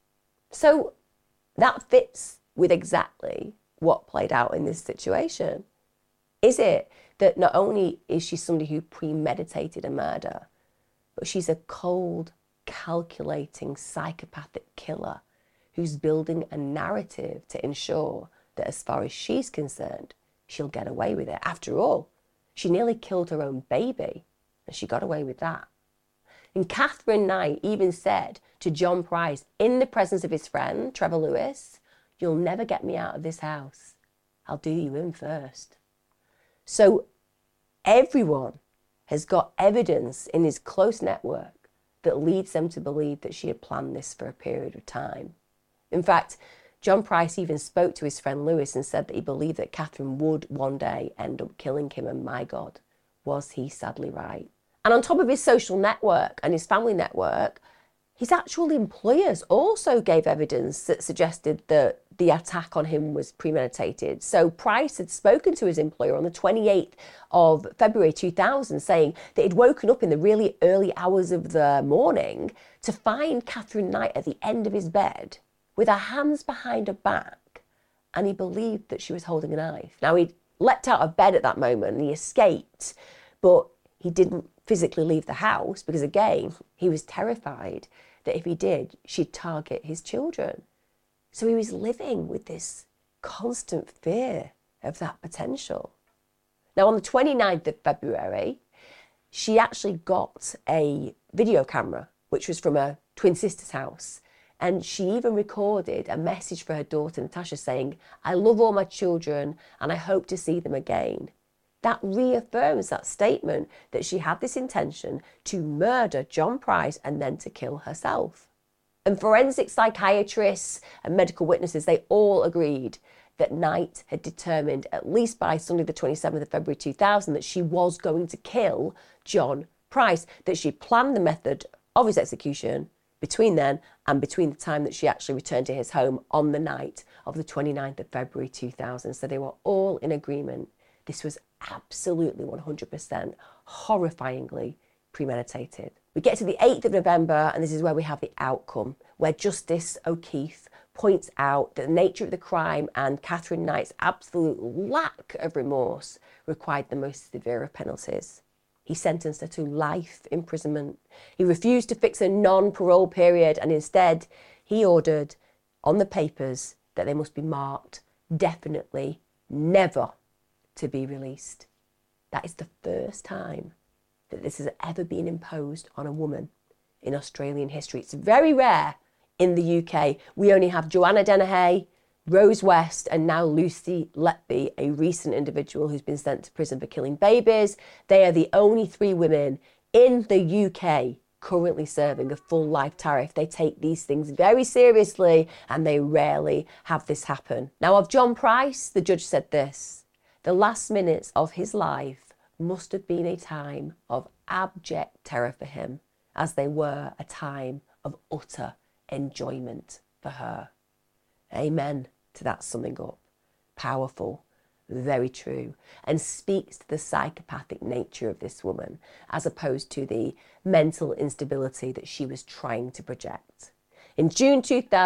So that fits with exactly what played out in this situation. Is it that not only is she somebody who premeditated a murder, but she's a cold, calculating, psychopathic killer who's building a narrative to ensure that as far as she's concerned, she'll get away with it. After all, she nearly killed her own baby, and she got away with that. And Katherine Knight even said to John Price in the presence of his friend, Trevor Lewis, you'll never get me out of this house. I'll do you in first. So everyone has got evidence in his close network that leads them to believe that she had planned this for a period of time. In fact, John Price even spoke to his friend Lewis and said that he believed that Katherine would one day end up killing him, and my God, was he sadly right. And on top of his social network and his family network, his actual employers also gave evidence that suggested that the attack on him was premeditated. So Price had spoken to his employer on the 28th of February 2000, saying that he'd woken up in the really early hours of the morning to find Katherine Knight at the end of his bed with her hands behind her back, and he believed that she was holding a knife. Now, he'd leapt out of bed at that moment and he escaped, but he didn't physically leave the house because, again, he was terrified that if he did, she'd target his children. So he was living with this constant fear of that potential. Now, on the 29th of February, she actually got a video camera, which was from her twin sister's house. And she even recorded a message for her daughter, Natasha, saying, "I love all my children and I hope to see them again." That reaffirms that statement that she had this intention to murder John Price and then to kill herself. And forensic psychiatrists and medical witnesses, they all agreed that Knight had determined, at least by Sunday the 27th of February 2000, that she was going to kill John Price, that she planned the method of his execution between then and between the time that she actually returned to his home on the night of the 29th of February 2000. So they were all in agreement. This was absolutely 100% horrifyingly premeditated. We get to the 8th of November, and this is where we have the outcome, where Justice O'Keefe points out that the nature of the crime and Katherine Knight's absolute lack of remorse required the most severe of penalties. He sentenced her to life imprisonment. He refused to fix a non-parole period, and instead he ordered on the papers that they must be marked definitely never to be released. That is the first time that this has ever been imposed on a woman in Australian history. It's very rare in the UK. We only have Joanna Dennehy, Rose West, and now Lucy Letby, a recent individual who's been sent to prison for killing babies. They are the only 3 women in the UK currently serving a full life tariff. They take these things very seriously and they rarely have this happen. Now, of John Price, the judge said this: "The last minutes of his life must have been a time of abject terror for him, as they were a time of utter enjoyment for her." Amen to that summing up. Powerful, very true, and speaks to the psychopathic nature of this woman, as opposed to the mental instability that she was trying to project. In June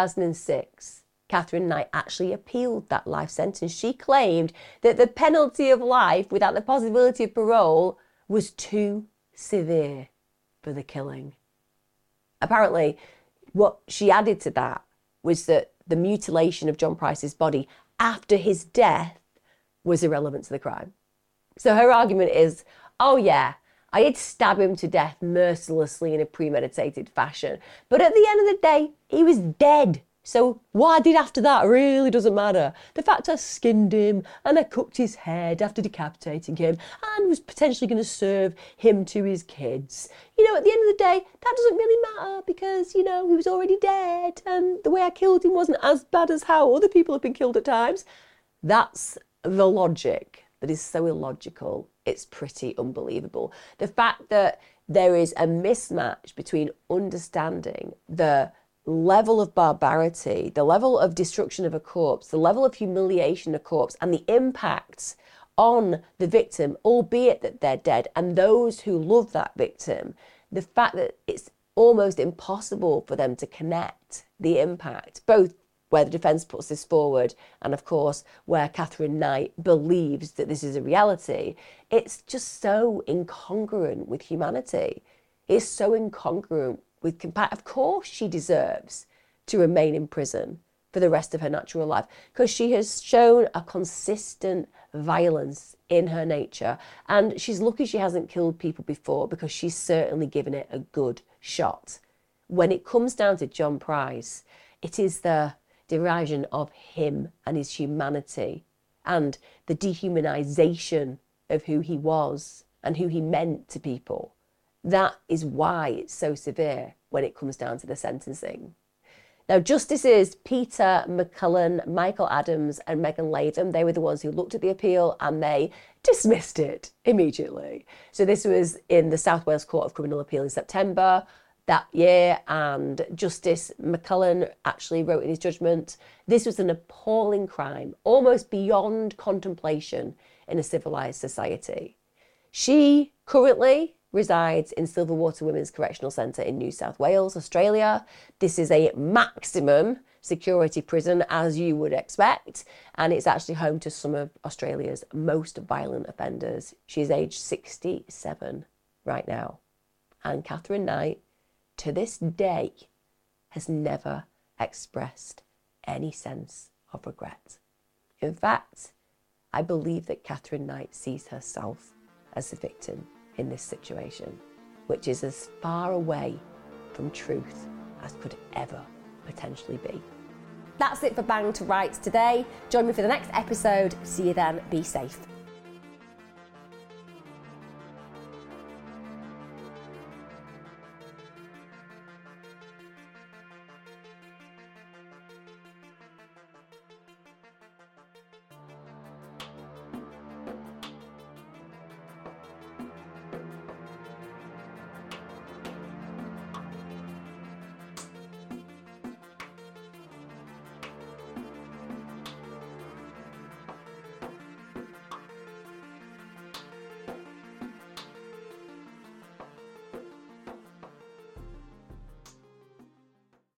2006, Katherine Knight actually appealed that life sentence. She claimed that the penalty of life without the possibility of parole was too severe for the killing. Apparently, what she added to that was that the mutilation of John Price's body after his death was irrelevant to the crime. So her argument is, oh yeah, I did stab him to death mercilessly in a premeditated fashion, but at the end of the day, he was dead. So what I did after that really doesn't matter. The fact I skinned him and I cooked his head after decapitating him and was potentially going to serve him to his kids. You know, at the end of the day, that doesn't really matter because, you know, he was already dead and the way I killed him wasn't as bad as how other people have been killed at times. That's the logic that is so illogical. It's pretty unbelievable. The fact that there is a mismatch between understanding the level of barbarity, the level of destruction of a corpse, the level of humiliation of a corpse, and the impacts on the victim, albeit that they're dead, and those who love that victim, the fact that it's almost impossible for them to connect the impact, both where the defence puts this forward and, of course, where Katherine Knight believes that this is a reality, it's just so incongruent with humanity. It's so incongruent with of course she deserves to remain in prison for the rest of her natural life because she has shown a consistent violence in her nature, and she's lucky she hasn't killed people before because she's certainly given it a good shot. When it comes down to John Price, it is the derision of him and his humanity and the dehumanization of who he was and who he meant to people. That is why it's so severe when it comes down to the sentencing. Now, Justices Peter McCullen, Michael Adams and Megan Latham, they were the ones who looked at the appeal and they dismissed it immediately. So this was in the South Wales Court of Criminal Appeal in September that year, and Justice McCullen actually wrote in his judgment, this was an appalling crime, almost beyond contemplation in a civilised society. She currently resides in Silverwater Women's Correctional Centre in New South Wales, Australia. This is a maximum security prison, as you would expect, and it's actually home to some of Australia's most violent offenders. She's aged 67 right now, and Katherine Knight, to this day, has never expressed any sense of regret. In fact, I believe that Katherine Knight sees herself as the victim in this situation, which is as far away from truth as could ever potentially be. That's it for Bang to Rights today. Join me for the next episode. See you then. Be safe.